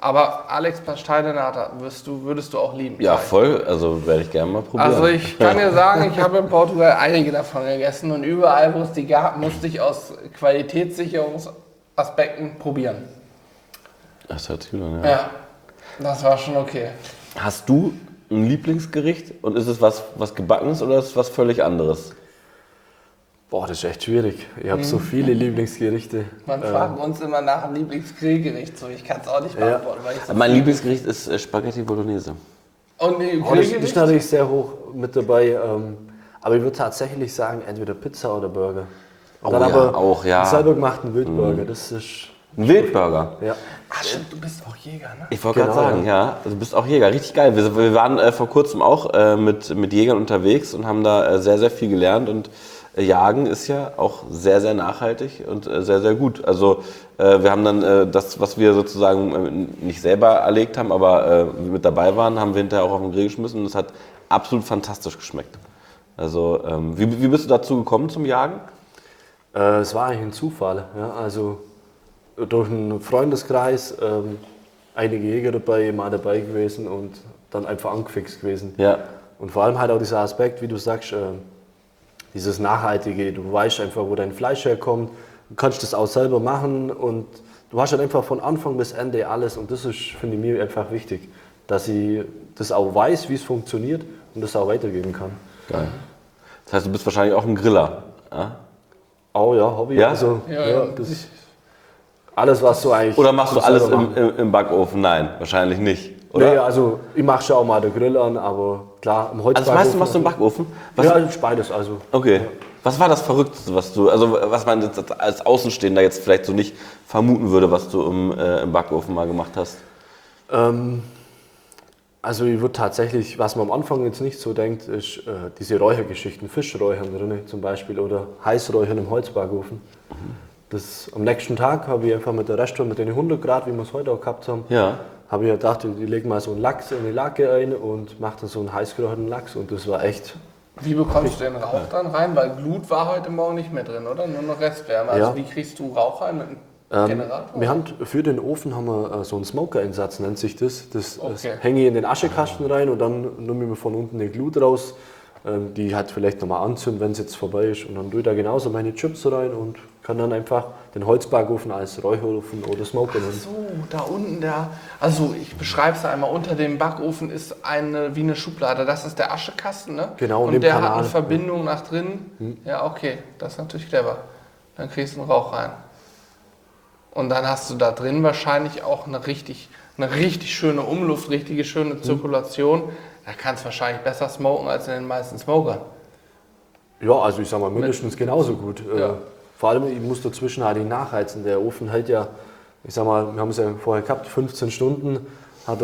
Aber Alex Pasteidenata würdest du auch lieben. Ja, voll. Also werde ich gerne mal probieren. Also ich kann dir sagen, ich habe in Portugal einige davon gegessen und überall, wo es die gab, musste ich aus Qualitätssicherungsaspekten probieren. Das hört sich gut an, ja. Ja, das war schon okay. Hast du ein Lieblingsgericht und ist es was Gebackenes oder ist es was völlig anderes? Boah, das ist echt schwierig. Ich habe so viele Lieblingsgerichte. Man fragt uns immer nach einem Lieblingsgrillgericht, so ich kann es auch nicht beantworten. Weil ich so Mein Lieblingsgericht ist Spaghetti Bolognese. Und die Das ist natürlich sehr hoch mit dabei. Aber ich würde tatsächlich sagen, entweder Pizza oder Burger. Und dann aber auch, ja. selber gemachten Wildburger. Das ist Ein Wildburger? ja. Ach stimmt, du bist auch Jäger, ne? Ich wollte gerade Genau, sagen, ja. Du bist auch Jäger. Richtig geil. Wir waren vor kurzem auch mit Jägern unterwegs und haben da sehr, sehr viel gelernt. Und Jagen ist ja auch sehr, sehr nachhaltig und sehr, sehr gut. Also wir haben dann das, was wir sozusagen nicht selber erlegt haben, aber mit dabei waren, haben wir hinterher auch auf den Grill geschmissen und es hat absolut fantastisch geschmeckt. Also wie bist du dazu gekommen zum Jagen? Es war eigentlich ein Zufall. Ja. Also durch einen Freundeskreis, einige Jäger mal dabei gewesen und dann einfach angefixt gewesen. Ja. Und vor allem halt auch dieser Aspekt, wie du sagst, dieses Nachhaltige. Du weißt einfach, wo dein Fleisch herkommt. Du kannst das auch selber machen und du hast halt einfach von Anfang bis Ende alles. Und das ist, finde ich, mir einfach wichtig, dass ich das auch weiß, wie es funktioniert und das auch weitergeben kann. Geil. Das heißt, du bist wahrscheinlich auch ein Griller. Ja? Oh ja, Hobby. Ja? Also, Ja. das ist alles, was du eigentlich. Oder machst du alles selber machen. im Backofen? Nein, wahrscheinlich nicht. Oder? Nee, also ich mache schon auch mal den Grill an, aber klar, im Also das meiste machst du im Backofen? Was, Ja, beides also. Okay. Was war das Verrückteste, was man jetzt als Außenstehender jetzt vielleicht so nicht vermuten würde, was du im Backofen mal gemacht hast? Also ich würde tatsächlich, was man am Anfang jetzt nicht so denkt, ist diese Räuchergeschichten, Fischräuchern drin zum Beispiel oder Heißräuchern im Holzbackofen. Das, am nächsten Tag habe ich einfach mit der Restaurant, mit den 100 Grad, wie wir es heute auch gehabt haben, Ja. habe ich gedacht, ich lege mal so einen Lachs in die Lake ein und mache dann so einen heißgeräucherten Lachs und das war echt. Wie bekommst du den Rauch dann rein? Weil Glut war heute Morgen nicht mehr drin, oder? Nur noch Restwärme. Also Ja. wie kriegst du Rauch rein mit einem Generator? Wir haben für den Ofen haben wir so einen Smoker-Einsatz, nennt sich das. Das Okay. hänge ich in den Aschekasten rein und dann nehme ich mir von unten eine Glut raus, die halt vielleicht nochmal anzünden, wenn es jetzt vorbei ist. Und dann tue ich da genauso meine Chips rein und kann dann einfach den Holzbackofen als Räucherofen oder Smoker nehmen. So, da unten also ich beschreibe es einmal, unter dem Backofen ist wie eine Schublade, das ist der Aschekasten, ne? Genau, und dem der hat Kanal. eine Verbindung nach drinnen. Ja, okay, das ist natürlich clever. Dann kriegst du einen Rauch rein. Und dann hast du da drin wahrscheinlich auch eine richtig schöne Umluft, richtige schöne Zirkulation. Da kannst du wahrscheinlich besser smoken als in den meisten Smokern. Ja, also ich sag mal mindestens genauso gut. Ja. Vor allem, ich muss dazwischen halt nicht nachheizen. Der Ofen hält ja, ich sag mal, wir haben es ja vorher gehabt, 15 Stunden hat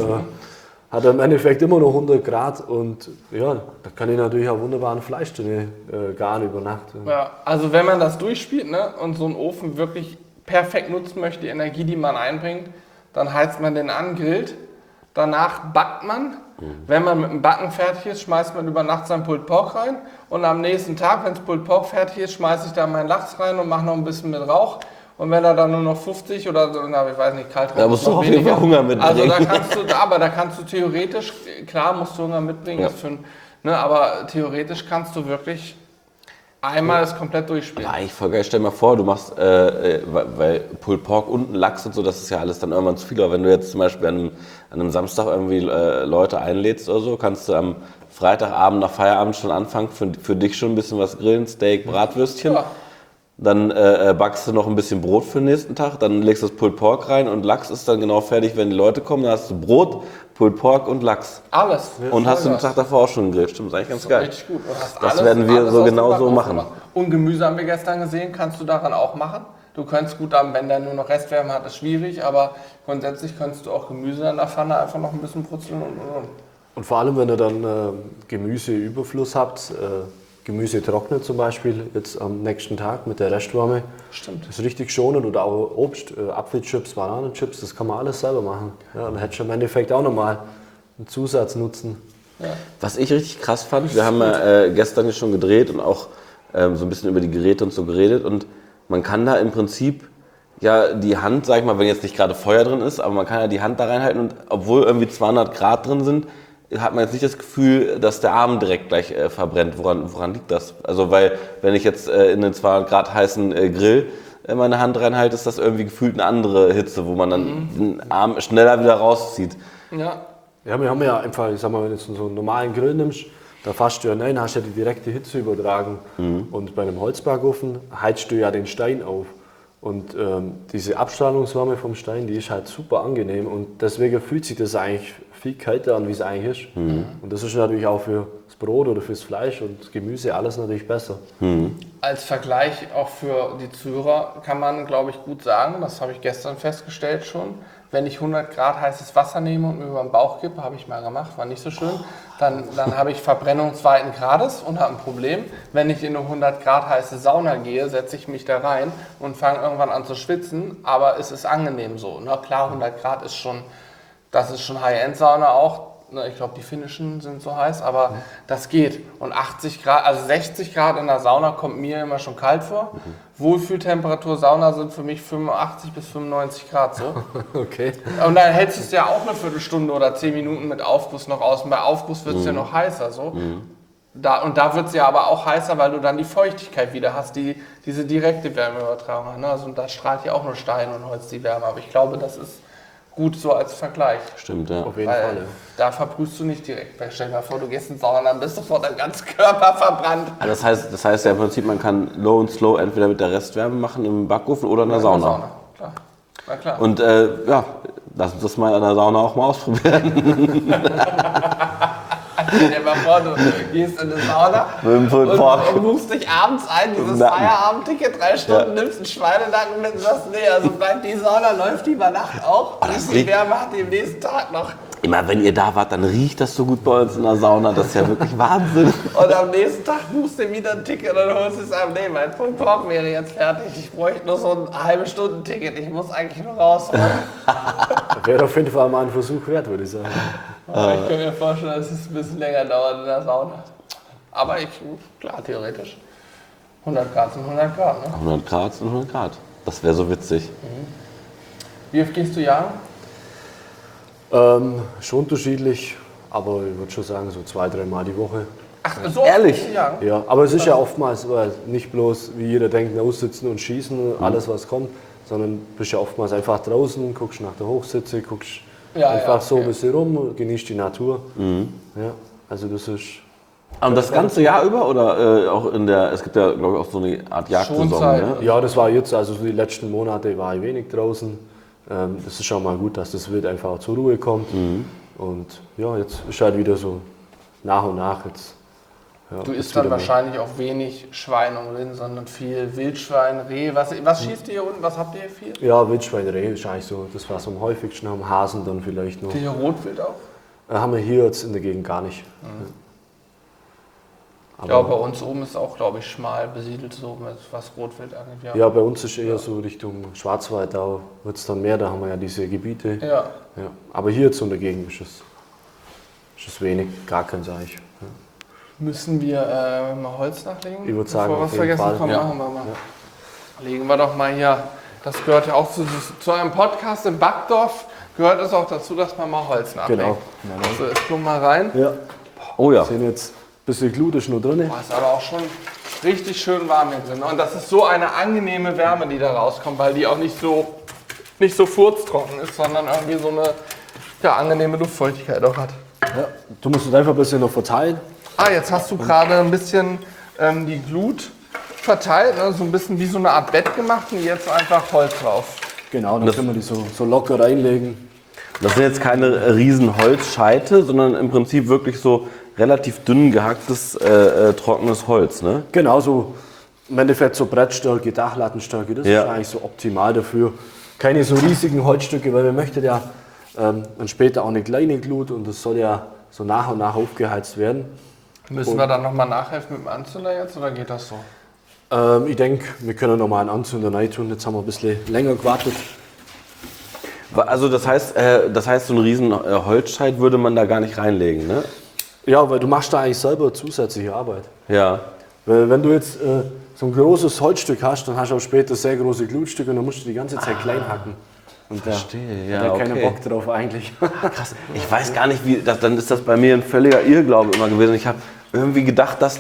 er im Endeffekt immer noch 100 Grad und ja, da kann ich natürlich auch wunderbar ein Fleisch drin garen über Nacht. Ja, also wenn man das durchspielt, ne, und so einen Ofen wirklich perfekt nutzen möchte, die Energie, die man einbringt, dann heizt man den an, grillt, danach backt man. Wenn man mit dem Backen fertig ist, schmeißt man über Nacht sein Pulled Pork rein und am nächsten Tag, wenn das Pulled Pork fertig ist, schmeiße ich da meinen Lachs rein und mache noch ein bisschen mit Rauch. Und wenn er dann nur noch 50 oder so, ich weiß nicht, kalt Da musst du auf jeden Fall Hunger mitbringen. Also da kannst du theoretisch, klar musst du Hunger mitbringen, Ja. ist aber theoretisch kannst du wirklich einmal das komplett durchspielen. Ja, eigentlich voll geil. Stell dir mal vor, du machst, weil Pulled Pork und Lachs und so, das ist ja alles dann irgendwann zu viel. Aber wenn du jetzt zum Beispiel an einem Samstag irgendwie Leute einlädst oder so, kannst du am Freitagabend nach Feierabend schon anfangen, für dich schon ein bisschen was grillen, Steak, Bratwürstchen. Ja. Dann backst du noch ein bisschen Brot für den nächsten Tag, dann legst du das Pulled Pork rein und Lachs ist dann genau fertig, wenn die Leute kommen. Dann hast du Brot, Pulled Pork und Lachs. Alles. Und hast du den Vollgas. Tag davor auch schon gegrillt. Stimmt, ist eigentlich ganz geil. Richtig gut. Und hast Das werden wir so aus dem genau so Backofen machen. gemacht. Und Gemüse haben wir gestern gesehen, kannst du daran auch machen. Du könntest gut, wenn der nur noch Restwärme hat, ist schwierig, aber grundsätzlich könntest du auch Gemüse in der Pfanne einfach noch ein bisschen brutzeln und. Und vor allem, wenn ihr dann Gemüseüberfluss habt, Gemüse trocknet zum Beispiel jetzt am nächsten Tag mit der Restwärme. Stimmt. Das ist richtig schonend oder auch Obst, Apfelchips, Bananenchips, das kann man alles selber machen. Ja, dann hättest du im Endeffekt auch nochmal einen Zusatznutzen. Ja. Was ich richtig krass fand, wir haben ja gestern schon gedreht und auch so ein bisschen über die Geräte und so geredet und man kann da im Prinzip ja die Hand, sag ich mal, wenn jetzt nicht gerade Feuer drin ist, aber man kann ja die Hand da reinhalten und obwohl irgendwie 200 Grad drin sind, hat man jetzt nicht das Gefühl, dass der Arm direkt gleich verbrennt. Woran liegt das? Also weil, wenn ich jetzt in den 200 Grad heißen Grill meine Hand reinhalte, ist das irgendwie gefühlt eine andere Hitze, wo man dann den Arm schneller wieder rauszieht. Ja. Ja, wir haben ja einfach, ich sag mal, wenn du jetzt so einen normalen Grill nimmst, da fasst du ja rein, hast ja die direkte Hitze übertragen. Und bei einem Holzbackofen heizt du ja den Stein auf. Und diese Abstrahlungswärme vom Stein, die ist halt super angenehm und deswegen fühlt sich das eigentlich viel kälter an, wie es eigentlich ist. Und das ist natürlich auch für das Brot oder fürs Fleisch und das Gemüse alles natürlich besser. Als Vergleich auch für die Zuhörer kann man, glaube ich, gut sagen, das habe ich gestern festgestellt schon, wenn ich 100 Grad heißes Wasser nehme und mir über den Bauch kippe, habe ich mal gemacht, war nicht so schön, dann habe ich Verbrennung 2. Grades und habe ein Problem. Wenn ich in eine 100 Grad heiße Sauna gehe, setze ich mich da rein und fange irgendwann an zu schwitzen, aber es ist angenehm so. Na klar, 100 Grad ist schon, das ist schon High-End-Sauna auch. Ich glaube, die finnischen sind so heiß, aber das geht. Und 80 Grad, also 60 Grad in der Sauna kommt mir immer schon kalt vor. Wohlfühltemperatur Sauna sind für mich 85 bis 95 Grad so. Okay. Und dann hältst du es ja auch eine Viertelstunde oder 10 Minuten mit Aufguss noch aus. Und bei Aufguss wird es ja noch heißer. So. Da wird es ja aber auch heißer, weil du dann die Feuchtigkeit wieder hast, die diese direkte Wärmeübertragung hat. Ne? Also, und da strahlt ja auch nur Stein und Holz die Wärme. Aber ich glaube, das ist gut so als Vergleich. Stimmt, ja. Auf jeden Fall. Ja. Da verbrühst du nicht direkt. Stell dir mal vor, du gehst in Sauna, dann bist du vor deinem ganzen Körper verbrannt. Also das heißt ja im Prinzip, man kann Low und Slow entweder mit der Restwärme machen im Backofen oder in der Sauna. Klar. Na klar. Und ja, lass uns das mal in der Sauna auch mal ausprobieren. Stell dir mal vor, du gehst in eine Sauna und buchst dich abends ein, dieses Feierabendticket, 3 Stunden, nimmst einen Schweinenacken mit und sagst, nee, also bleibt die Sauna, läuft die über Nacht auch, die Wärme hat die am nächsten Tag noch. Immer wenn ihr da wart, dann riecht das so gut bei uns in der Sauna, das ist ja wirklich Wahnsinn. Und am nächsten Tag buchst du wieder ein Ticket und dann holst du es ab, nee, mein Punkt Talk wäre jetzt fertig, ich bräuchte nur so ein halbe Stunden Ticket, ich muss eigentlich nur raus. Wäre auf jeden Fall mal ein Versuch wert, würde ich sagen. Aber ich kann mir vorstellen, dass es ein bisschen länger dauert in der Sauna. Aber klar, theoretisch. 100 Grad sind 100 Grad, ne? 100 Grad sind 100 Grad. Das wäre so witzig. Wie oft gehst du jagen? Schon unterschiedlich, aber ich würde schon sagen, so 2-3 Mal die Woche. Ach, so ehrlich? Jagen? Ja, aber es ist ja oftmals nicht bloß, wie jeder denkt, aussitzen und schießen, alles was kommt, sondern du bist ja oftmals einfach draußen, guckst nach der Hochsitze, guckst einfach so ein bisschen rum, genießt die Natur. Ja, also das ist... Und das ganze Jahr über oder auch es gibt ja, glaube ich, auch so eine Art Jagdsaison, ne? Ja, das war jetzt, also die letzten Monate war ich wenig draußen. Das ist schon mal gut, dass das Wild einfach zur Ruhe kommt. Und ja, jetzt ist halt wieder so nach und nach jetzt. Ja, du isst dann wahrscheinlich auch wenig Schwein und Rind, sondern viel Wildschwein, Reh. Was schießt ihr hier unten? Was habt ihr hier viel? Ja, Wildschwein, Reh ist eigentlich so das, was am häufigsten haben. Hasen dann vielleicht noch. Hier Rotwild auch? Haben wir hier jetzt in der Gegend gar nicht. Ja, bei uns oben ist auch, glaube ich, schmal besiedelt, so was Rotwild angeht. Ja, bei uns ist eher so Richtung Schwarzwald, da wird es dann mehr, da haben wir ja diese Gebiete. Ja. Aber hier jetzt in der Gegend ist es wenig, gar kein Seich. Ja. Müssen wir mal Holz nachlegen? Ich würde sagen, bevor wir was vergessen haben, machen wir mal. Ja. Legen wir doch mal hier, das gehört ja auch zu einem Podcast im Backdorf, gehört es auch dazu, dass man mal Holz nachlegt. Genau. So, jetzt gucken wir mal rein. Ja. Oh ja. Sehen jetzt ein bisschen Glut ist nur drin. Boah, ist aber auch schon richtig schön warm hier drin. Und das ist so eine angenehme Wärme, die da rauskommt, weil die auch nicht so furztrocken ist, sondern irgendwie so eine angenehme Luftfeuchtigkeit auch hat. Ja. Du musst es einfach ein bisschen noch verteilen. Jetzt hast du gerade ein bisschen die Glut verteilt, ne? So ein bisschen wie so eine Art Bett gemacht und jetzt einfach Holz drauf. Genau, dann können wir die so locker reinlegen. Das sind jetzt keine riesen Holzscheite, sondern im Prinzip wirklich so relativ dünn gehacktes, trockenes Holz, ne? Genau, so im Endeffekt so Brettstärke, Dachlattenstärke, das ist eigentlich so optimal dafür. Keine so riesigen Holzstücke, weil wir möchten ja dann später auch eine kleine Glut und das soll ja so nach und nach aufgeheizt werden. Müssen wir dann nochmal nachhelfen mit dem Anzünder jetzt oder geht das so? Ich denke, wir können nochmal einen Anzünder rein tun, jetzt haben wir ein bisschen länger gewartet. Also das heißt, so einen riesen Holzscheit würde man da gar nicht reinlegen, ne? Ja, weil du machst da eigentlich selber zusätzliche Arbeit. Ja. Weil wenn du jetzt so ein großes Holzstück hast, dann hast du auch später sehr große Glutstücke und dann musst du die ganze Zeit klein hacken. Und Verstehe, da hat keinen Bock drauf eigentlich. Krass. Ich weiß gar nicht, dann ist das bei mir ein völliger Irrglaube immer gewesen. Ich habe irgendwie gedacht, dass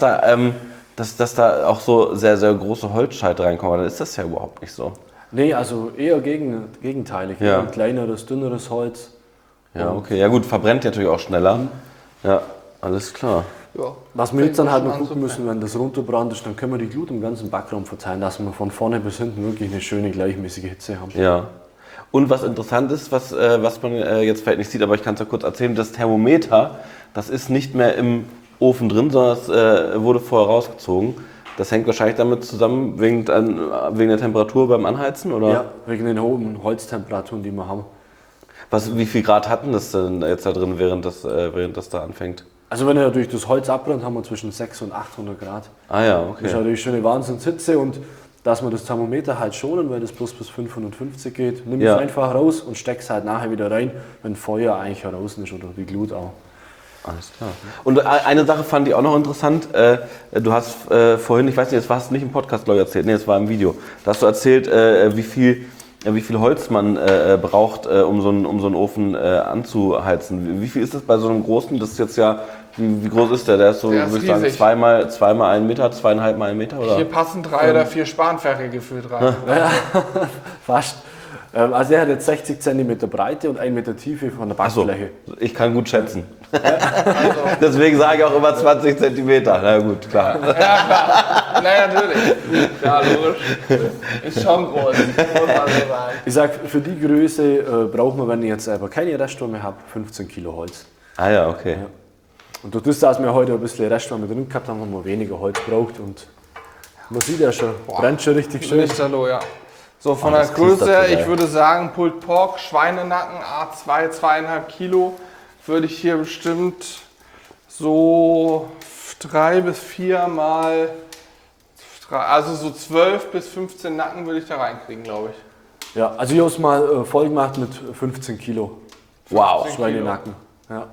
da auch so sehr, sehr große Holzscheite reinkommen. Aber dann ist das ja überhaupt nicht so. Nee, also eher gegenteilig. Ja. Ein kleineres, dünneres Holz. Ja, okay. Ja gut, verbrennt natürlich auch schneller. Ja, alles klar. Ja. Was wir jetzt dann halt noch gucken müssen, wenn das runterbrannt ist, dann können wir die Glut im ganzen Backraum verteilen, dass wir von vorne bis hinten wirklich eine schöne, gleichmäßige Hitze haben. Ja. Und was interessant ist, was man jetzt vielleicht nicht sieht, aber ich kann es ja kurz erzählen, das Thermometer, das ist nicht mehr im Ofen drin, sondern es wurde vorher rausgezogen. Das hängt wahrscheinlich damit zusammen, wegen der Temperatur beim Anheizen, oder? Ja, wegen den hohen Holztemperaturen, die wir haben. Wie viel Grad hatten das denn jetzt da drin, während das da anfängt? Also wenn er durch das Holz abbrennt, haben wir zwischen 600 und 800 Grad. Ah ja, okay. Das ist natürlich schon eine Wahnsinnshitze und dass wir das Thermometer halt schonen, weil das bloß bis 550 geht, nimm es einfach raus und steck es halt nachher wieder rein, wenn Feuer eigentlich heraus ist oder die Glut auch. Alles klar. Und eine Sache fand ich auch noch interessant. Du hast vorhin, ich weiß nicht, das war es nicht im Podcast, glaube ich, erzählt, nee, es war im Video. Da hast du erzählt, wie viel Holz man braucht, um so einen Ofen anzuheizen. Wie viel ist das bei so einem großen? Das ist jetzt ja, wie groß ist der? Der ist so, würde ich sagen, zweimal 1 Meter, 2,5 mal 1 Meter, oder? Hier passen 3 oder 4 Spanferkel gefühlt rein. Ja, fast. Also er hat jetzt 60 cm Breite und 1 Meter Tiefe von der Backfläche. So, ich kann gut schätzen. Deswegen sage ich auch immer 20 cm. Na gut, klar. Ja, klar. Naja, natürlich. Ja, logisch. Ist schon groß. Ich sag, für die Größe braucht man, wenn ich jetzt selber keine Restwärme habe, 15 Kilo Holz. Ah ja, okay. Ja. Und durch das, dass wir heute ein bisschen Restwärme drin gehabt haben, haben wir weniger Holz gebraucht und man sieht ja schon, brennt schon richtig schön. Lichterloh, ja. So, von der Größe her, ich würde sagen, Pulled Pork, Schweinenacken, A2, 2,5 Kilo, würde ich hier bestimmt so 3 bis 4 mal, also so 12 bis 15 Nacken würde ich da reinkriegen, glaube ich. Ja, also ich habe es mal voll gemacht mit 15 Kilo. Wow. Schweinenacken. Ja.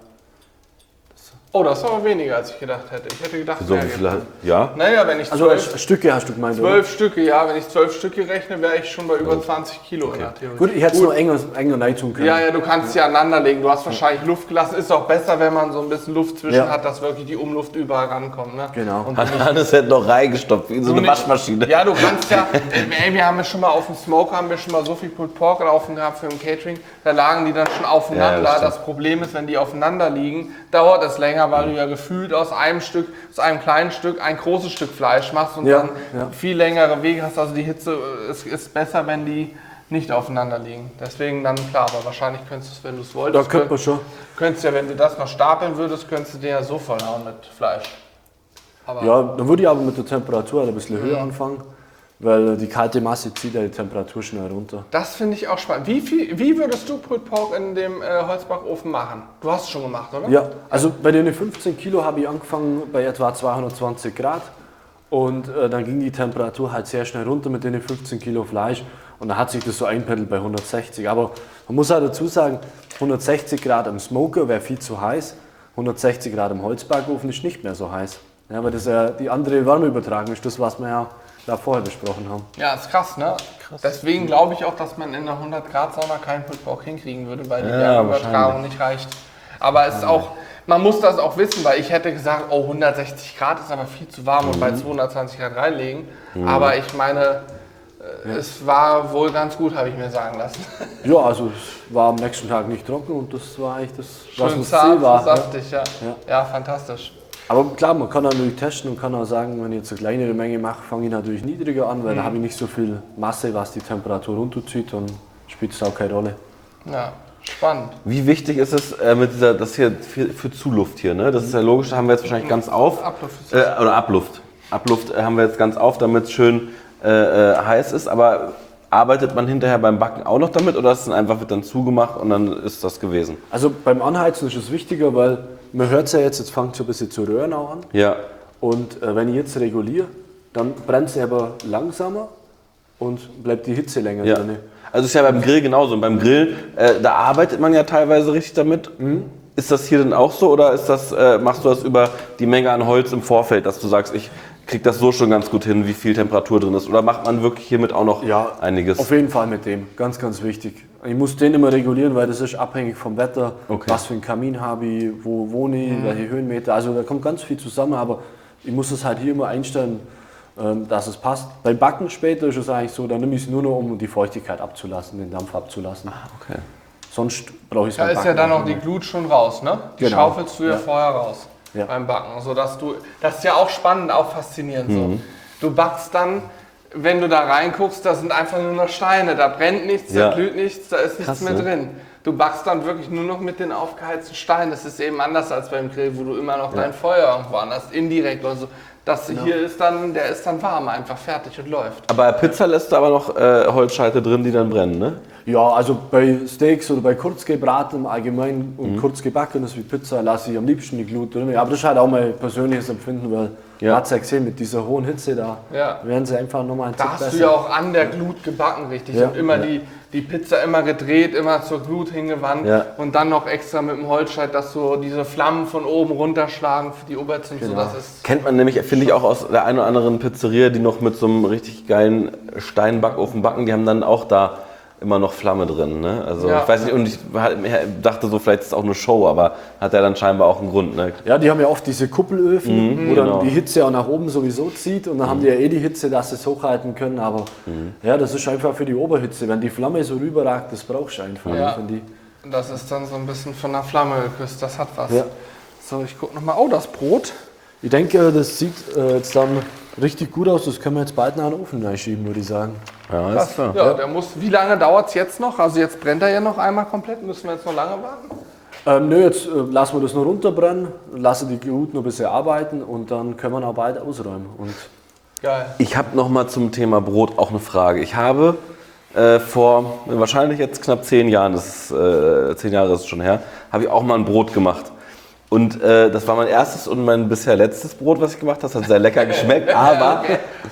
Oh, das ist aber weniger, als ich gedacht hätte. Ich hätte gedacht, So mehr wie viele? gibt. Ja? Naja, wenn ich Also 12 Stücke hast du gemeint, 12 Stücke, ja, wenn ich 12 Stücke rechne, wäre ich schon bei über 20 Kilo. Okay. Ja, Gut, ich hätte es nur enger rein tun können. Ja, du kannst sie aneinander legen. Du hast wahrscheinlich Luft gelassen. Ist auch besser, wenn man so ein bisschen Luft zwischen hat, dass wirklich die Umluft überall rankommt. Ne? Genau. Und Hannes hätte noch reingestopft, wie in so eine Waschmaschine. Ja, du kannst ja, wir haben ja schon mal auf dem Smoker, haben wir schon mal so viel Pulled Pork laufen gehabt für ein Catering. Da lagen die dann schon aufeinander. Ja, das Problem ist, wenn die aufeinander liegen, dauert es länger, weil du ja gefühlt aus einem kleinen Stück ein großes Stück Fleisch machst und dann viel längere Wege hast. Also die Hitze ist besser, wenn die nicht aufeinander liegen. Deswegen dann klar, aber wahrscheinlich könntest du es, wenn du es wolltest. Da könnte man schon. Könntest ja, wenn du das noch stapeln würdest, könntest du den ja so vollhauen mit Fleisch. Aber Ja, dann würde ich aber mit der Temperatur ein bisschen höher anfangen, weil die kalte Masse zieht ja die Temperatur schnell runter. das finde ich auch spannend. Wie würdest du Pulled Pork in dem Holzbackofen machen? Du hast es schon gemacht, oder? Ja, also bei den 15 Kilo habe ich angefangen bei etwa 220 Grad und dann ging die Temperatur halt sehr schnell runter mit den 15 Kilo Fleisch und dann hat sich das so einpendelt bei 160. Aber man muss auch dazu sagen, 160 Grad am Smoker wäre viel zu heiß, 160 Grad im Holzbackofen ist nicht mehr so heiß. Ja, weil das ja die andere Wärmeübertragung ist, das was wir ja da vorher besprochen haben. Ja, ist krass, ne? Deswegen glaube ich auch, dass man in einer 100-Grad-Sauna keinen Pulled Pork hinkriegen würde, weil die Wärmeübertragung nicht reicht. Aber es ist auch, man muss das auch wissen, weil ich hätte gesagt, oh, 160 Grad ist aber viel zu warm und bei 220 Grad reinlegen. Aber ich meine, es war wohl ganz gut, habe ich mir sagen lassen. Ja, also es war am nächsten Tag nicht trocken und das war eigentlich das, was Schön das zart, Ziel war. saftig, ja. Ja. Ja, fantastisch. Aber klar, man kann natürlich testen und kann auch sagen, wenn ich jetzt eine kleinere Menge mache, fange ich natürlich niedriger an, weil da habe ich nicht so viel Masse, was die Temperatur runterzieht, dann spielt es auch keine Rolle. Ja, spannend. Wie wichtig ist es mit das hier für Zuluft hier? Ne? Das ist ja logisch, da haben wir jetzt wahrscheinlich ganz auf. Abluft. Oder Abluft. Abluft haben wir jetzt ganz auf, damit es schön heiß ist. Aber arbeitet man hinterher beim Backen auch noch damit oder ist es einfach wird dann zugemacht und dann ist das gewesen? Also beim Anheizen ist es wichtiger, weil man hört es ja jetzt fängt es ein bisschen zu röhren auch an. Ja. Und wenn ich jetzt reguliere, dann brennt es aber langsamer und bleibt die Hitze länger Ja. drin. Also ist ja beim Grill genauso. Und beim Grillen, da arbeitet man ja teilweise richtig damit. Ist das hier denn auch so oder ist das, machst du das über die Menge an Holz im Vorfeld, dass du sagst, ich kriegt das so schon ganz gut hin, wie viel Temperatur drin ist? Oder macht man wirklich hiermit auch noch einiges? Auf jeden Fall mit dem, ganz, ganz wichtig. Ich muss den immer regulieren, weil das ist abhängig vom Wetter, was für einen Kamin habe ich, wo wohne ich, welche Höhenmeter. Also da kommt ganz viel zusammen, aber ich muss es halt hier immer einstellen, dass es passt. Beim Backen später ist es eigentlich so, dann nehme ich es nur noch, um die Feuchtigkeit abzulassen, den Dampf abzulassen. Okay. Sonst brauche ich es beim Backen. Da ist ja dann auch die Glut schon raus, ne? Die schaufelst du ja vorher raus beim Backen. Sodass das ist ja auch spannend, auch faszinierend so. Du backst dann, wenn du da reinguckst, da sind einfach nur noch Steine, da brennt nichts, da glüht nichts, da ist nichts mehr drin. Du backst dann wirklich nur noch mit den aufgeheizten Steinen. Das ist eben anders als beim Grill, wo du immer noch dein Feuer irgendwo anders, indirekt oder so. Das hier ist dann, der ist dann warm, einfach fertig und läuft. Aber bei Pizza lässt du aber noch Holzscheite drin, die dann brennen, ne? Ja, also bei Steaks oder bei kurzgebraten im Allgemeinen und kurzgebackenes wie Pizza lasse ich am liebsten die Glut drin. Aber das ist halt auch mein persönliches Empfinden, weil man hat es ja gesehen, mit dieser hohen Hitze da werden sie einfach nochmal ein Tick besser. Da hast du ja auch an der Glut gebacken, richtig. Und immer die Pizza immer gedreht, immer zur Glut hingewandt und dann noch extra mit dem Holzscheit, dass so diese Flammen von oben runterschlagen für die Oberzünd. Genau. So, kennt man nämlich, finde ich, auch aus der einen oder anderen Pizzeria, die noch mit so einem richtig geilen Steinbackofen backen, die haben dann auch da immer noch Flamme drin, ne? Also ich weiß nicht, und ich dachte so, vielleicht ist es auch eine Show, aber hat ja dann scheinbar auch einen Grund, ne? Ja, die haben ja oft diese Kuppelöfen, wo dann die Hitze auch nach oben sowieso zieht und dann haben die ja die Hitze, dass sie es hochhalten können, aber das ist einfach für die Oberhitze, wenn die Flamme so rüberragt, das brauchst du einfach. Das ist dann so ein bisschen von der Flamme geküsst, das hat was. So, ich gucke nochmal, das Brot. Ich denke, das sieht jetzt dann richtig gut aus, das können wir jetzt bald nach den Ofen reinschieben, würde ich sagen. Ja, ist klar. Ja, der muss, wie lange dauert es jetzt noch? Also jetzt brennt er ja noch einmal komplett, müssen wir jetzt noch lange warten? Nö, jetzt lassen wir das nur runterbrennen, lassen die Glut noch ein bisschen arbeiten und dann können wir auch bald ausräumen. Und geil. Ich habe noch mal zum Thema Brot auch eine Frage. Ich habe vor wahrscheinlich jetzt knapp 10 Jahren, 10 Jahre ist es schon her, habe ich auch mal ein Brot gemacht. Und das war mein erstes und mein bisher letztes Brot, was ich gemacht habe. Das hat sehr lecker geschmeckt, aber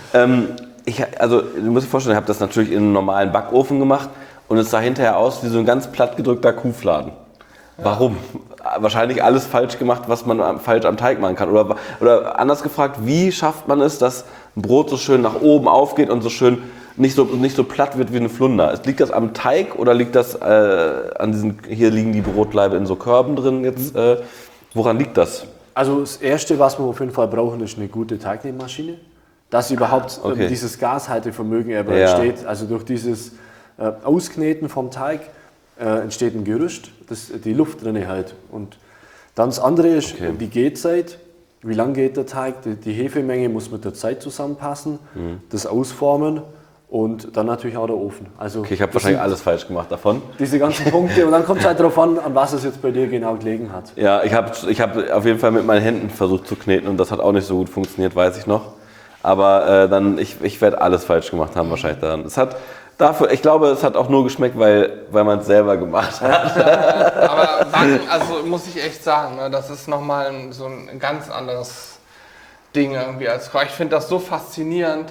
du musst dir vorstellen, ich habe das natürlich in einem normalen Backofen gemacht und es sah hinterher aus wie so ein ganz plattgedrückter Kuhfladen. Warum? Wahrscheinlich alles falsch gemacht, was man falsch am Teig machen kann. Oder anders gefragt, wie schafft man es, dass ein Brot so schön nach oben aufgeht und so schön nicht so platt wird wie eine Flunder? Liegt das am Teig oder liegt das an diesen, hier liegen die Brotleibe in so Körben drin jetzt? Woran liegt das? Also das Erste, was wir auf jeden Fall brauchen, ist eine gute Teignehmmaschine, dass überhaupt dieses Gashaltevermögen entsteht. Also durch dieses Auskneten vom Teig entsteht ein Gerüst, das die Luft drin hält. Und dann das andere ist die Gehzeit. Wie lang geht der Teig? Die Hefemenge muss mit der Zeit zusammenpassen, das Ausformen. Und dann natürlich auch der Ofen. Also ich habe wahrscheinlich alles falsch gemacht davon. Diese ganzen Punkte und dann kommt es halt darauf an was es jetzt bei dir genau gelegen hat. Ja, ich hab auf jeden Fall mit meinen Händen versucht zu kneten und das hat auch nicht so gut funktioniert, weiß ich noch. Aber ich werde alles falsch gemacht haben wahrscheinlich daran. Ich glaube, es hat auch nur geschmeckt, weil man es selber gemacht hat. Aber Backen, also muss ich echt sagen, ne, das ist nochmal so ein ganz anderes Ding irgendwie als Koch. Ich finde das so faszinierend,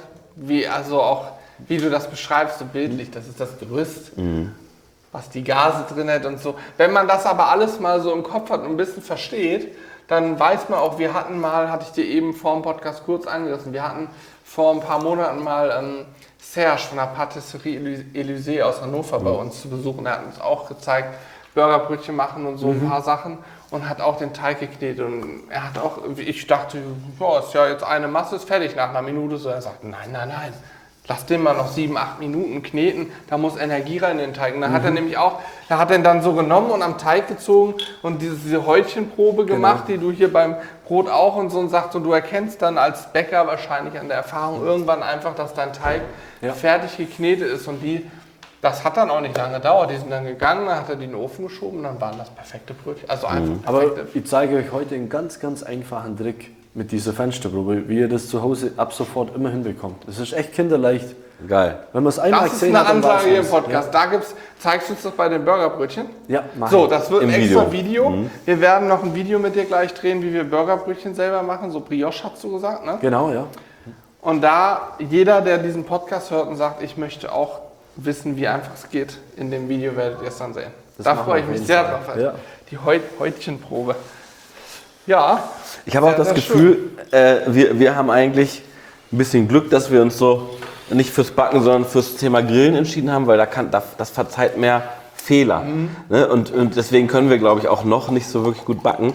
wie du das beschreibst, so bildlich, das ist das Gerüst, was die Gase drin hat und so. Wenn man das aber alles mal so im Kopf hat und ein bisschen versteht, dann weiß man auch, hatte ich dir eben vor dem Podcast kurz angerissen, wir hatten vor ein paar Monaten mal Serge von der Patisserie Élysée aus Hannover bei uns zu besuchen. Er hat uns auch gezeigt, Burgerbrötchen machen und so ein paar Sachen und hat auch den Teig geknetet. Und er hat auch, ich dachte, ist ja jetzt eine Masse, ist fertig nach einer Minute. So, er sagt, nein. Lass den mal noch 7, 8 Minuten kneten, da muss Energie rein in den Teig. Und dann hat er nämlich auch, er hat den dann so genommen und am Teig gezogen und diese Häutchenprobe gemacht, die du hier beim Brot auch und so und sagt, und du erkennst dann als Bäcker wahrscheinlich an der Erfahrung irgendwann einfach, dass dein Teig fertig geknetet ist und das hat dann auch nicht lange gedauert. Die sind dann gegangen, dann hat er die in den Ofen geschoben und dann waren das perfekte Brötchen. Also einfach perfekte. Aber ich zeige euch heute einen ganz, ganz einfachen Trick mit dieser Fensterprobe, wie ihr das zu Hause ab sofort immer hinbekommt. Das ist echt kinderleicht. Geil. Wenn man es einmal gesehen hat, das ist eine Ansage hier im Podcast. Ja. Zeigst du uns das bei den Burgerbrötchen? Ja, mach so, das wird ein extra Video. Mhm. Wir werden noch ein Video mit dir gleich drehen, wie wir Burgerbrötchen selber machen. So Brioche hast du gesagt, ne? Genau, ja. Und da jeder, der diesen Podcast hört und sagt, ich möchte auch wissen, wie einfach es geht, in dem Video werdet ihr es dann sehen. Da freue ich mich sehr drauf. Ja. Die Häutchenprobe. Ja. Ich habe auch das Gefühl, wir haben eigentlich ein bisschen Glück, dass wir uns so nicht fürs Backen, sondern fürs Thema Grillen entschieden haben, weil das verzeiht mehr Fehler. Ne? Und deswegen können wir, glaube ich, auch noch nicht so wirklich gut backen.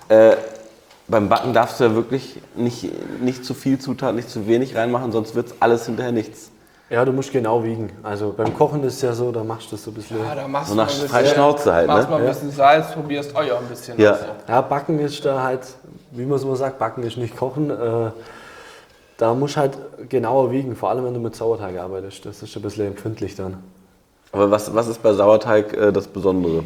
Beim Backen darfst du ja wirklich nicht zu viel Zutaten, nicht zu wenig reinmachen, sonst wird alles hinterher nichts. Ja, du musst genau wiegen. Also beim Kochen ist es ja so, da machst du das so ein bisschen. Ja, da machst So du nach ein bisschen, freie Schnauze halt, machst ne? mal ein bisschen Salz, probierst auch ein bisschen. Ja. Also. Ja, Backen ist da halt, wie man so sagt, Backen ist nicht Kochen. Da musst du halt genauer wiegen, vor allem wenn du mit Sauerteig arbeitest. Das ist ein bisschen empfindlich dann. Aber was ist bei Sauerteig das Besondere?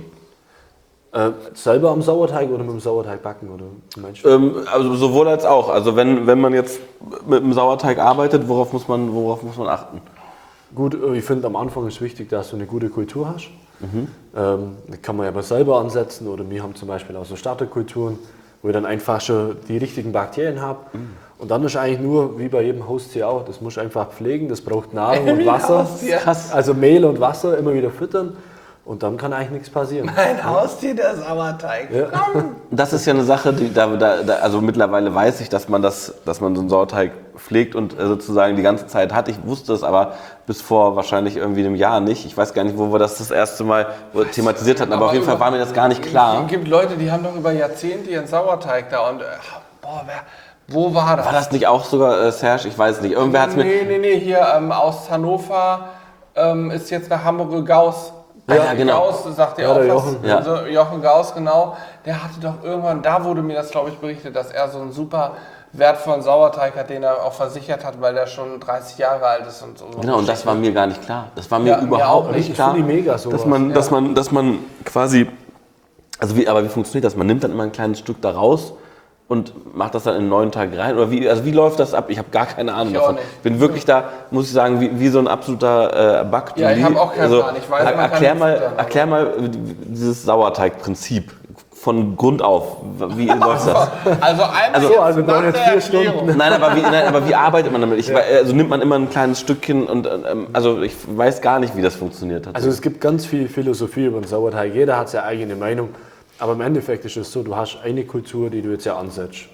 Selber am Sauerteig oder mit dem Sauerteig backen? Oder meinst du? Also sowohl als auch. Also wenn man jetzt mit dem Sauerteig arbeitet, worauf muss man achten? Gut, ich finde am Anfang ist wichtig, dass du eine gute Kultur hast. Das kann man ja mal selber ansetzen oder wir haben zum Beispiel auch so Starterkulturen, wo ich dann einfach schon die richtigen Bakterien habe. Und dann ist eigentlich nur, wie bei jedem Haustier auch, das musst du einfach pflegen, das braucht Nahrung und Wasser. Also Mehl und Wasser immer wieder füttern und dann kann eigentlich nichts passieren. Mein Haustier, der Sauerteig. Ja. Das ist ja eine Sache, die also mittlerweile weiß ich, dass man so einen Sauerteig pflegt und sozusagen die ganze Zeit hat. Ich wusste es aber bis vor wahrscheinlich irgendwie einem Jahr nicht. Ich weiß gar nicht, wo wir das erste Mal thematisiert hatten, aber auf jeden Fall war mir das gar nicht klar. Es gibt Leute, die haben doch über Jahrzehnte ihren Sauerteig da und wo war das? War das nicht auch sogar Serge? Ich weiß nicht. Irgendwer hat es mir... Nee, hier aus Hannover ist jetzt nach Hamburg-Gauss. Ja, genau. Gauss, sagt ihr Ja, auch der was? Jochen. Ja. Also Jochen Gauss, genau. Der hatte doch irgendwann, da wurde mir das, glaube ich, berichtet, dass er so einen super wertvollen Sauerteig hat, den er auch versichert hat, weil der schon 30 Jahre alt ist und so. Genau, und das war mir gar nicht klar. Das war mir überhaupt nicht Ich klar, finde die mega sowas. dass man quasi... Also aber wie funktioniert das? Man nimmt dann immer ein kleines Stück da raus und macht das dann in einen neuen Tag rein? Oder wie läuft das ab? Ich habe gar keine Ahnung Ich auch davon. nicht. Ich bin wirklich da, muss ich sagen, wie so ein absoluter Backdulli. Ja, ich habe auch keinen Plan. Ich weiß, man kann erklär mal dieses Sauerteigprinzip von Grund auf. Wie läuft das? Also wir brauchen jetzt 4 Stunden. Nein, aber wie arbeitet man damit? Also nimmt man immer ein kleines Stückchen und also ich weiß gar nicht, wie das funktioniert hat. Also es gibt ganz viel Philosophie über den Sauerteig. Jeder hat seine eigene Meinung. Aber im Endeffekt ist es so, du hast eine Kultur, die du jetzt ja ansetzt.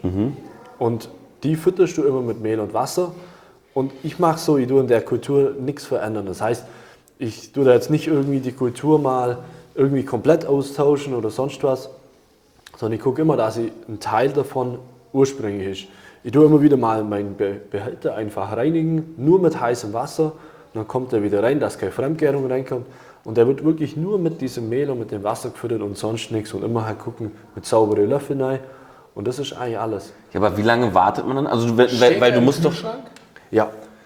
Und die fütterst du immer mit Mehl und Wasser. Und ich mache so, ich tue in der Kultur nichts verändern. Das heißt, ich tue da jetzt nicht irgendwie die Kultur mal irgendwie komplett austauschen oder sonst was, sondern ich gucke immer, dass ein Teil davon ursprünglich ist. Ich tue immer wieder mal meinen Behälter einfach reinigen, nur mit heißem Wasser. Und dann kommt er wieder rein, dass keine Fremdgärung reinkommt. Und der wird wirklich nur mit diesem Mehl und mit dem Wasser gefüttert und sonst nichts. Und immer halt gucken mit sauberen Löffeln rein. Und das ist eigentlich alles. Ja, aber wie lange wartet man dann? Also weil du musst doch... Ja.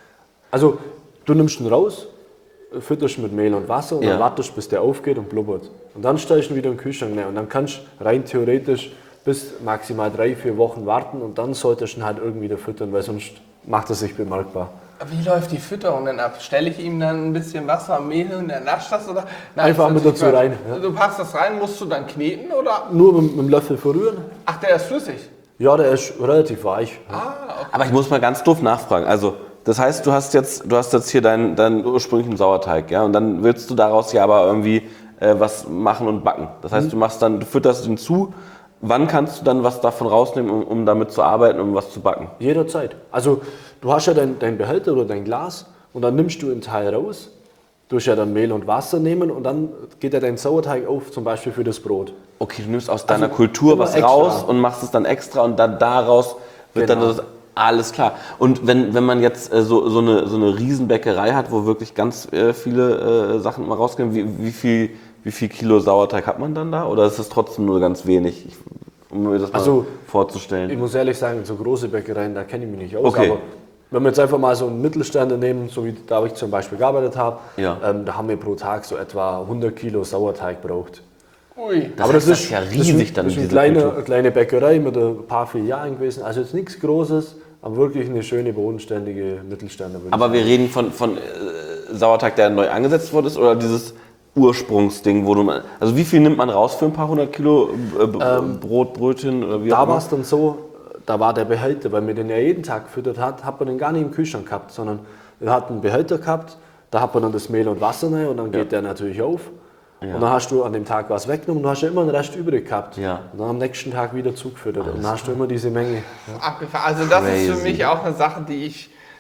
Also du nimmst ihn raus, fütterst mit Mehl und Wasser und dann wartest, bis der aufgeht und blubbert. Und dann stellst du ihn wieder in den Kühlschrank rein. Und dann kannst du rein theoretisch bis maximal 3-4 Wochen warten und dann solltest du ihn halt irgendwie wieder füttern, weil sonst macht er sich bemerkbar. Wie läuft die Fütterung denn ab? Stelle ich ihm dann ein bisschen Wasser, Mehl und er nascht das? Oder? Nein, Einfach mit dazu rein. Ja. Du packst das rein, musst du dann kneten oder? Nur mit dem Löffel verrühren. Ach, der ist flüssig? Ja, der ist relativ weich. Okay. Aber ich muss mal ganz doof nachfragen. Also das heißt, du hast jetzt hier deinen ursprünglichen Sauerteig, ja? Und dann willst du daraus ja aber irgendwie was machen und backen. Das heißt, du fütterst ihn zu. Wann kannst du dann was davon rausnehmen, um damit zu arbeiten, um was zu backen? Jederzeit. Also du hast ja dein Behälter oder dein Glas und dann nimmst du einen Teil raus, du hast ja dann Mehl und Wasser nehmen und dann geht ja dein Sauerteig auf, zum Beispiel für das Brot. Okay, du nimmst aus deiner Kultur was extra raus und machst es dann extra und dann daraus wird dann das alles klar. Und wenn man jetzt so eine Riesenbäckerei hat, wo wirklich ganz viele Sachen immer rausgehen, wie viel Kilo Sauerteig hat man dann da? Oder ist es trotzdem nur ganz wenig? Um mir das mal vorzustellen. Ich muss ehrlich sagen, so große Bäckereien, da kenne ich mich nicht aus. Okay. Aber wenn wir jetzt einfach mal so einen Mittelständler nehmen, so wie da ich zum Beispiel gearbeitet habe, da haben wir pro Tag so etwa 100 Kilo Sauerteig gebraucht. Ui. Aber das ist ja riesig dann. Das ist eine kleine Bäckerei mit ein paar Filialen gewesen. Also jetzt nichts Großes, aber wirklich eine schöne, bodenständige Mittelständler. Aber wir reden von Sauerteig, der neu angesetzt worden ist, oder dieses Ursprungsding, also wie viel nimmt man raus für ein paar 100 Kilo Brot, Brötchen oder wie auch Da immer? war es dann so, da war der Behälter, weil man den ja jeden Tag gefüttert hat man den gar nicht im Kühlschrank gehabt, sondern wir hatten einen Behälter gehabt, da hat man dann das Mehl und Wasser rein und dann geht der natürlich auf. Ja. Und dann hast du an dem Tag was weggenommen und du hast ja immer einen Rest übrig gehabt. Ja. Und dann am nächsten Tag wieder zugefüttert. Und dann hast du immer diese Menge. Abgefahren. Also das ist für Crazy. mich auch eine Sache, die ich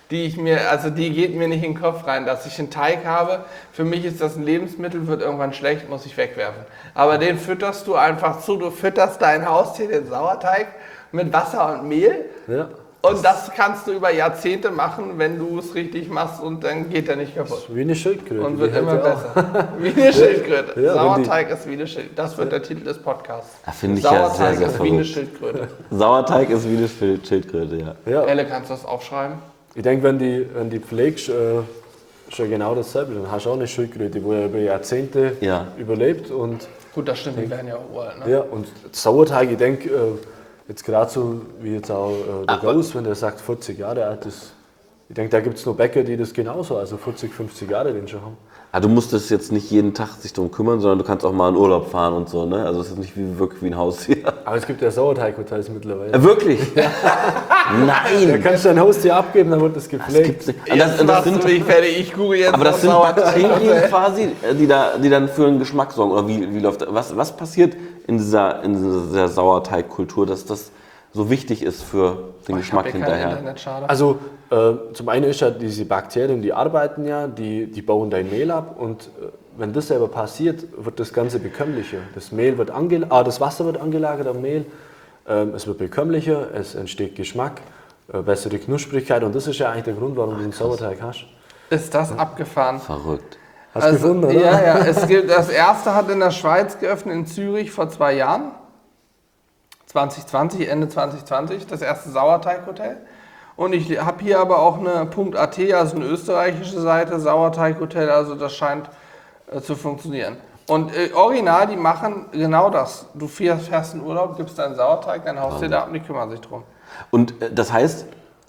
die geht mir nicht in den Kopf rein, dass ich einen Teig habe. Für mich ist das ein Lebensmittel, wird irgendwann schlecht, muss ich wegwerfen. Aber den fütterst du einfach zu, du fütterst dein Haustier, den Sauerteig, mit Wasser und Mehl. Ja. Und das kannst du über Jahrzehnte machen, wenn du es richtig machst und dann geht er nicht kaputt. Wie eine Schildkröte. Und wird immer besser. Wie eine Schildkröte. Ja, Sauerteig ist wie eine Schildkröte. Das wird der Titel des Podcasts. Da finde ich ja sehr, sehr Sauerteig ist wie eine Schildkröte. Sauerteig ist wie eine Schildkröte, ja. Ja. Elle, kannst du das aufschreiben? Ich denke, wenn die pflegst, schon genau dasselbe. Dann hast du auch eine Schildkröte, die über Jahrzehnte überlebt. Und Gut, das stimmt, die werden ja auch alt. Ne? ja, und Sauerteig, ich denke, jetzt gerade so wie jetzt auch der Gauss, wenn der sagt 40 Jahre alt ist, ich denke, da gibt es nur Bäcker, die das genauso, also 40, 50 Jahre den schon haben. Du musst es jetzt nicht jeden Tag sich darum kümmern, sondern du kannst auch mal in Urlaub fahren und so, ne? Also es ist nicht wirklich wie ein Haustier. Aber es gibt ja Sauerteig-Hotels mittlerweile. Wirklich? Ja. Nein! Da kannst du dein Haustier abgeben, dann wird das gepflegt. Ich google jetzt. Aber das sind Bakterien quasi, die dann für einen Geschmack sorgen. Oder wie läuft das? Was passiert in dieser Sauerteigkultur, dass das so wichtig ist für den Geschmack hinterher? Also zum einen ist ja diese Bakterien, die arbeiten ja, die bauen dein Mehl ab und wenn das selber passiert, wird das Ganze bekömmlicher. Das Wasser wird angelagert am Mehl, es wird bekömmlicher, es entsteht Geschmack, bessere Knusprigkeit und das ist ja eigentlich der Grund, warum du einen Sauerteig hast. Ist das abgefahren? Verrückt. Hast du gefunden, oder? Ja. Das erste hat in der Schweiz geöffnet, in Zürich vor 2 Jahren. 2020, Ende 2020, das erste Sauerteighotel. Und ich habe hier aber auch eine .at, also eine österreichische Seite, Sauerteighotel, also das scheint zu funktionieren. Und original, die machen genau das. Du fährst in Urlaub, gibst deinen Sauerteig, dein Haustier da und die kümmern sich drum. Und das heißt,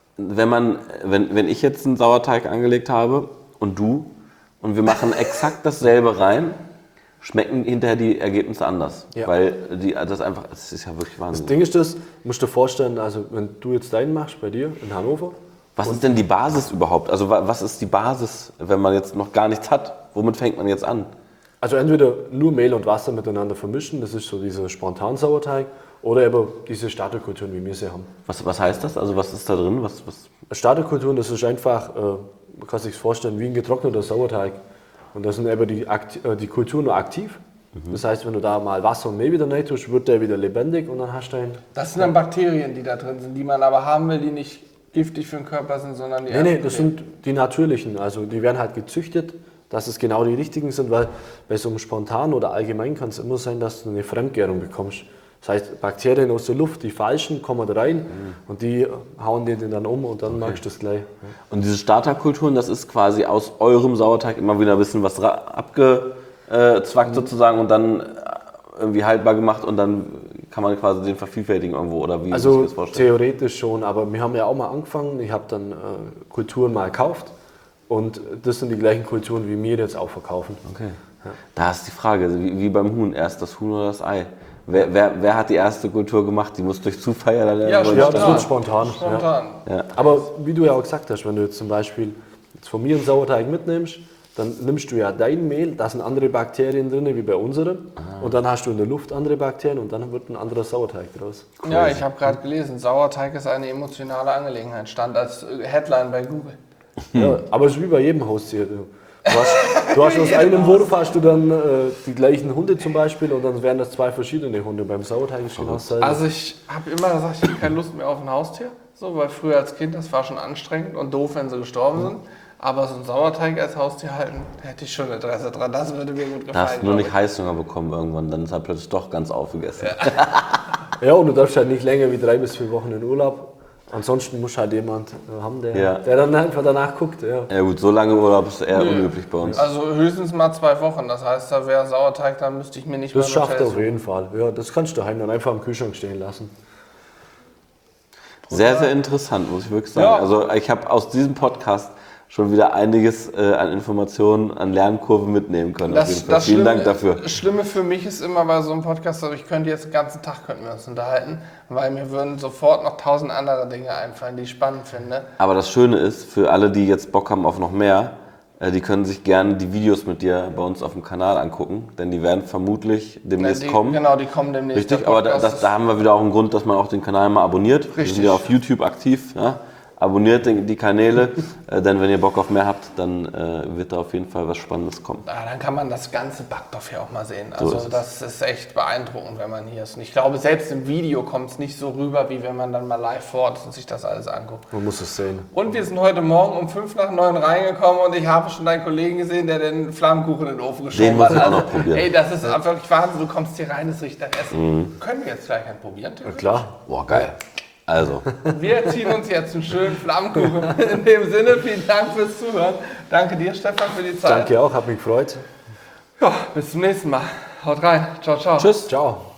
wenn ich jetzt einen Sauerteig angelegt habe und du und wir machen exakt dasselbe rein, schmecken hinterher die Ergebnisse anders. Ja. Weil das ist ja wirklich Wahnsinn. Das Ding ist das, musst du dir vorstellen, also wenn du jetzt deinen machst bei dir in Hannover. Was ist denn die Basis überhaupt? Also was ist die Basis, wenn man jetzt noch gar nichts hat? Womit fängt man jetzt an? Also entweder nur Mehl und Wasser miteinander vermischen, das ist so dieser Spontan-Sauerteig, oder eben diese Starterkulturen, wie wir sie haben. Was heißt das? Also was ist da drin? Starterkulturen, das ist einfach, man kann sich vorstellen, wie ein getrockneter Sauerteig. Und da sind eben die Kulturen nur aktiv. Das heißt, wenn du da mal Wasser und Mehl wieder rein tust, wird der wieder lebendig und dann hast du einen... Das sind dann Bakterien, die da drin sind, die man aber haben will, die nicht giftig für den Körper sind, sondern die... Nee, das sind die natürlichen. Also die werden halt gezüchtet, dass es genau die richtigen sind, weil bei so einem Spontan oder allgemein kann es immer sein, dass du eine Fremdgärung bekommst. Das heißt, Bakterien aus der Luft, die falschen, kommen da rein und die hauen den dann um und dann magst du das gleich. Und diese Starterkulturen, das ist quasi aus eurem Sauerteig immer wieder ein bisschen was abgezwackt sozusagen und dann irgendwie haltbar gemacht und dann kann man quasi den vervielfältigen irgendwo oder wie? Also das theoretisch schon, aber wir haben ja auch mal angefangen, ich habe dann Kulturen mal gekauft und das sind die gleichen Kulturen, wie wir jetzt auch verkaufen. Okay. Ja. Da ist die Frage, wie beim Huhn, erst das Huhn oder das Ei? Wer hat die erste Kultur gemacht? Die muss durch Zufall dann das wird spontan. Ja. Aber wie du ja auch gesagt hast, wenn du jetzt zum Beispiel jetzt von mir einen Sauerteig mitnimmst, dann nimmst du ja dein Mehl, da sind andere Bakterien drin wie bei unserem und dann hast du in der Luft andere Bakterien und dann wird ein anderer Sauerteig draus. Cool. Ja, ich habe gerade gelesen, Sauerteig ist eine emotionale Angelegenheit, stand als Headline bei Google. Ja, aber es ist wie bei jedem Haustier. Du hast aus einem Wurf hast du dann die gleichen Hunde zum Beispiel und dann wären das 2 verschiedene Hunde. Beim Sauerteig ist genau dasselbe. Also ich habe immer gesagt, ich habe keine Lust mehr auf ein Haustier. So, weil früher als Kind, das war schon anstrengend und doof, wenn sie gestorben sind. Aber so ein Sauerteig als Haustier halten, da hätte ich schon Interesse dran. Das würde mir gut gefallen. Da hast du nur nicht Heißhunger bekommen irgendwann, dann ist er plötzlich doch ganz aufgegessen. Ja, und du darfst halt nicht länger wie 3 bis 4 Wochen in Urlaub. Ansonsten muss halt jemand haben, der dann einfach danach guckt. Ja gut, so lange Urlaub ist eher unüblich bei uns. Also höchstens mal 2 Wochen. Das heißt, da wäre Sauerteig, dann müsste ich mir nicht mehr... Das schafft er auf jeden Fall. Ja, das kannst du daheim dann einfach im Kühlschrank stehen lassen. Sehr, sehr interessant, muss ich wirklich sagen. Ja. Also ich habe aus diesem Podcast schon wieder einiges an Informationen, an Lernkurven mitnehmen können. Vielen Dank dafür. Das Schlimme für mich ist immer bei so einem Podcast, also ich könnte jetzt den ganzen Tag wir uns unterhalten, weil mir würden sofort noch 1000 andere Dinge einfallen, die ich spannend finde. Aber das Schöne ist, für alle, die jetzt Bock haben auf noch mehr, die können sich gerne die Videos mit dir bei uns auf dem Kanal angucken, denn die werden vermutlich demnächst kommen. Genau, die kommen demnächst. Richtig, aber da haben wir wieder auch einen Grund, dass man auch den Kanal mal abonniert. Richtig. Wir sind ja auf YouTube aktiv, ja? abonniert die Kanäle, denn wenn ihr Bock auf mehr habt, dann wird da auf jeden Fall was Spannendes kommen. Ja, dann kann man das ganze Backdorf hier auch mal sehen. So Also das ist echt beeindruckend, wenn man hier ist. Und ich glaube, selbst im Video kommt es nicht so rüber, wie wenn man dann mal live vor Ort ist und sich das alles anguckt. Man muss es sehen. Und wir sind heute Morgen um 8:55 reingekommen und ich habe schon deinen Kollegen gesehen, der den Flammkuchen in den Ofen geschoben hat. Den muss ich auch noch probieren. Ey, das ist wirklich Wahnsinn. Du kommst hier rein, es riecht nach Essen. Können wir jetzt gleich einen probieren? Ja, klar. Boah, geil. Also. Wir ziehen uns jetzt einen schönen Flammkuchen. In dem Sinne, vielen Dank fürs Zuhören. Danke dir, Stefan, für die Zeit. Danke auch, hat mich gefreut. Ja, bis zum nächsten Mal. Haut rein. Ciao, ciao. Tschüss. Ciao.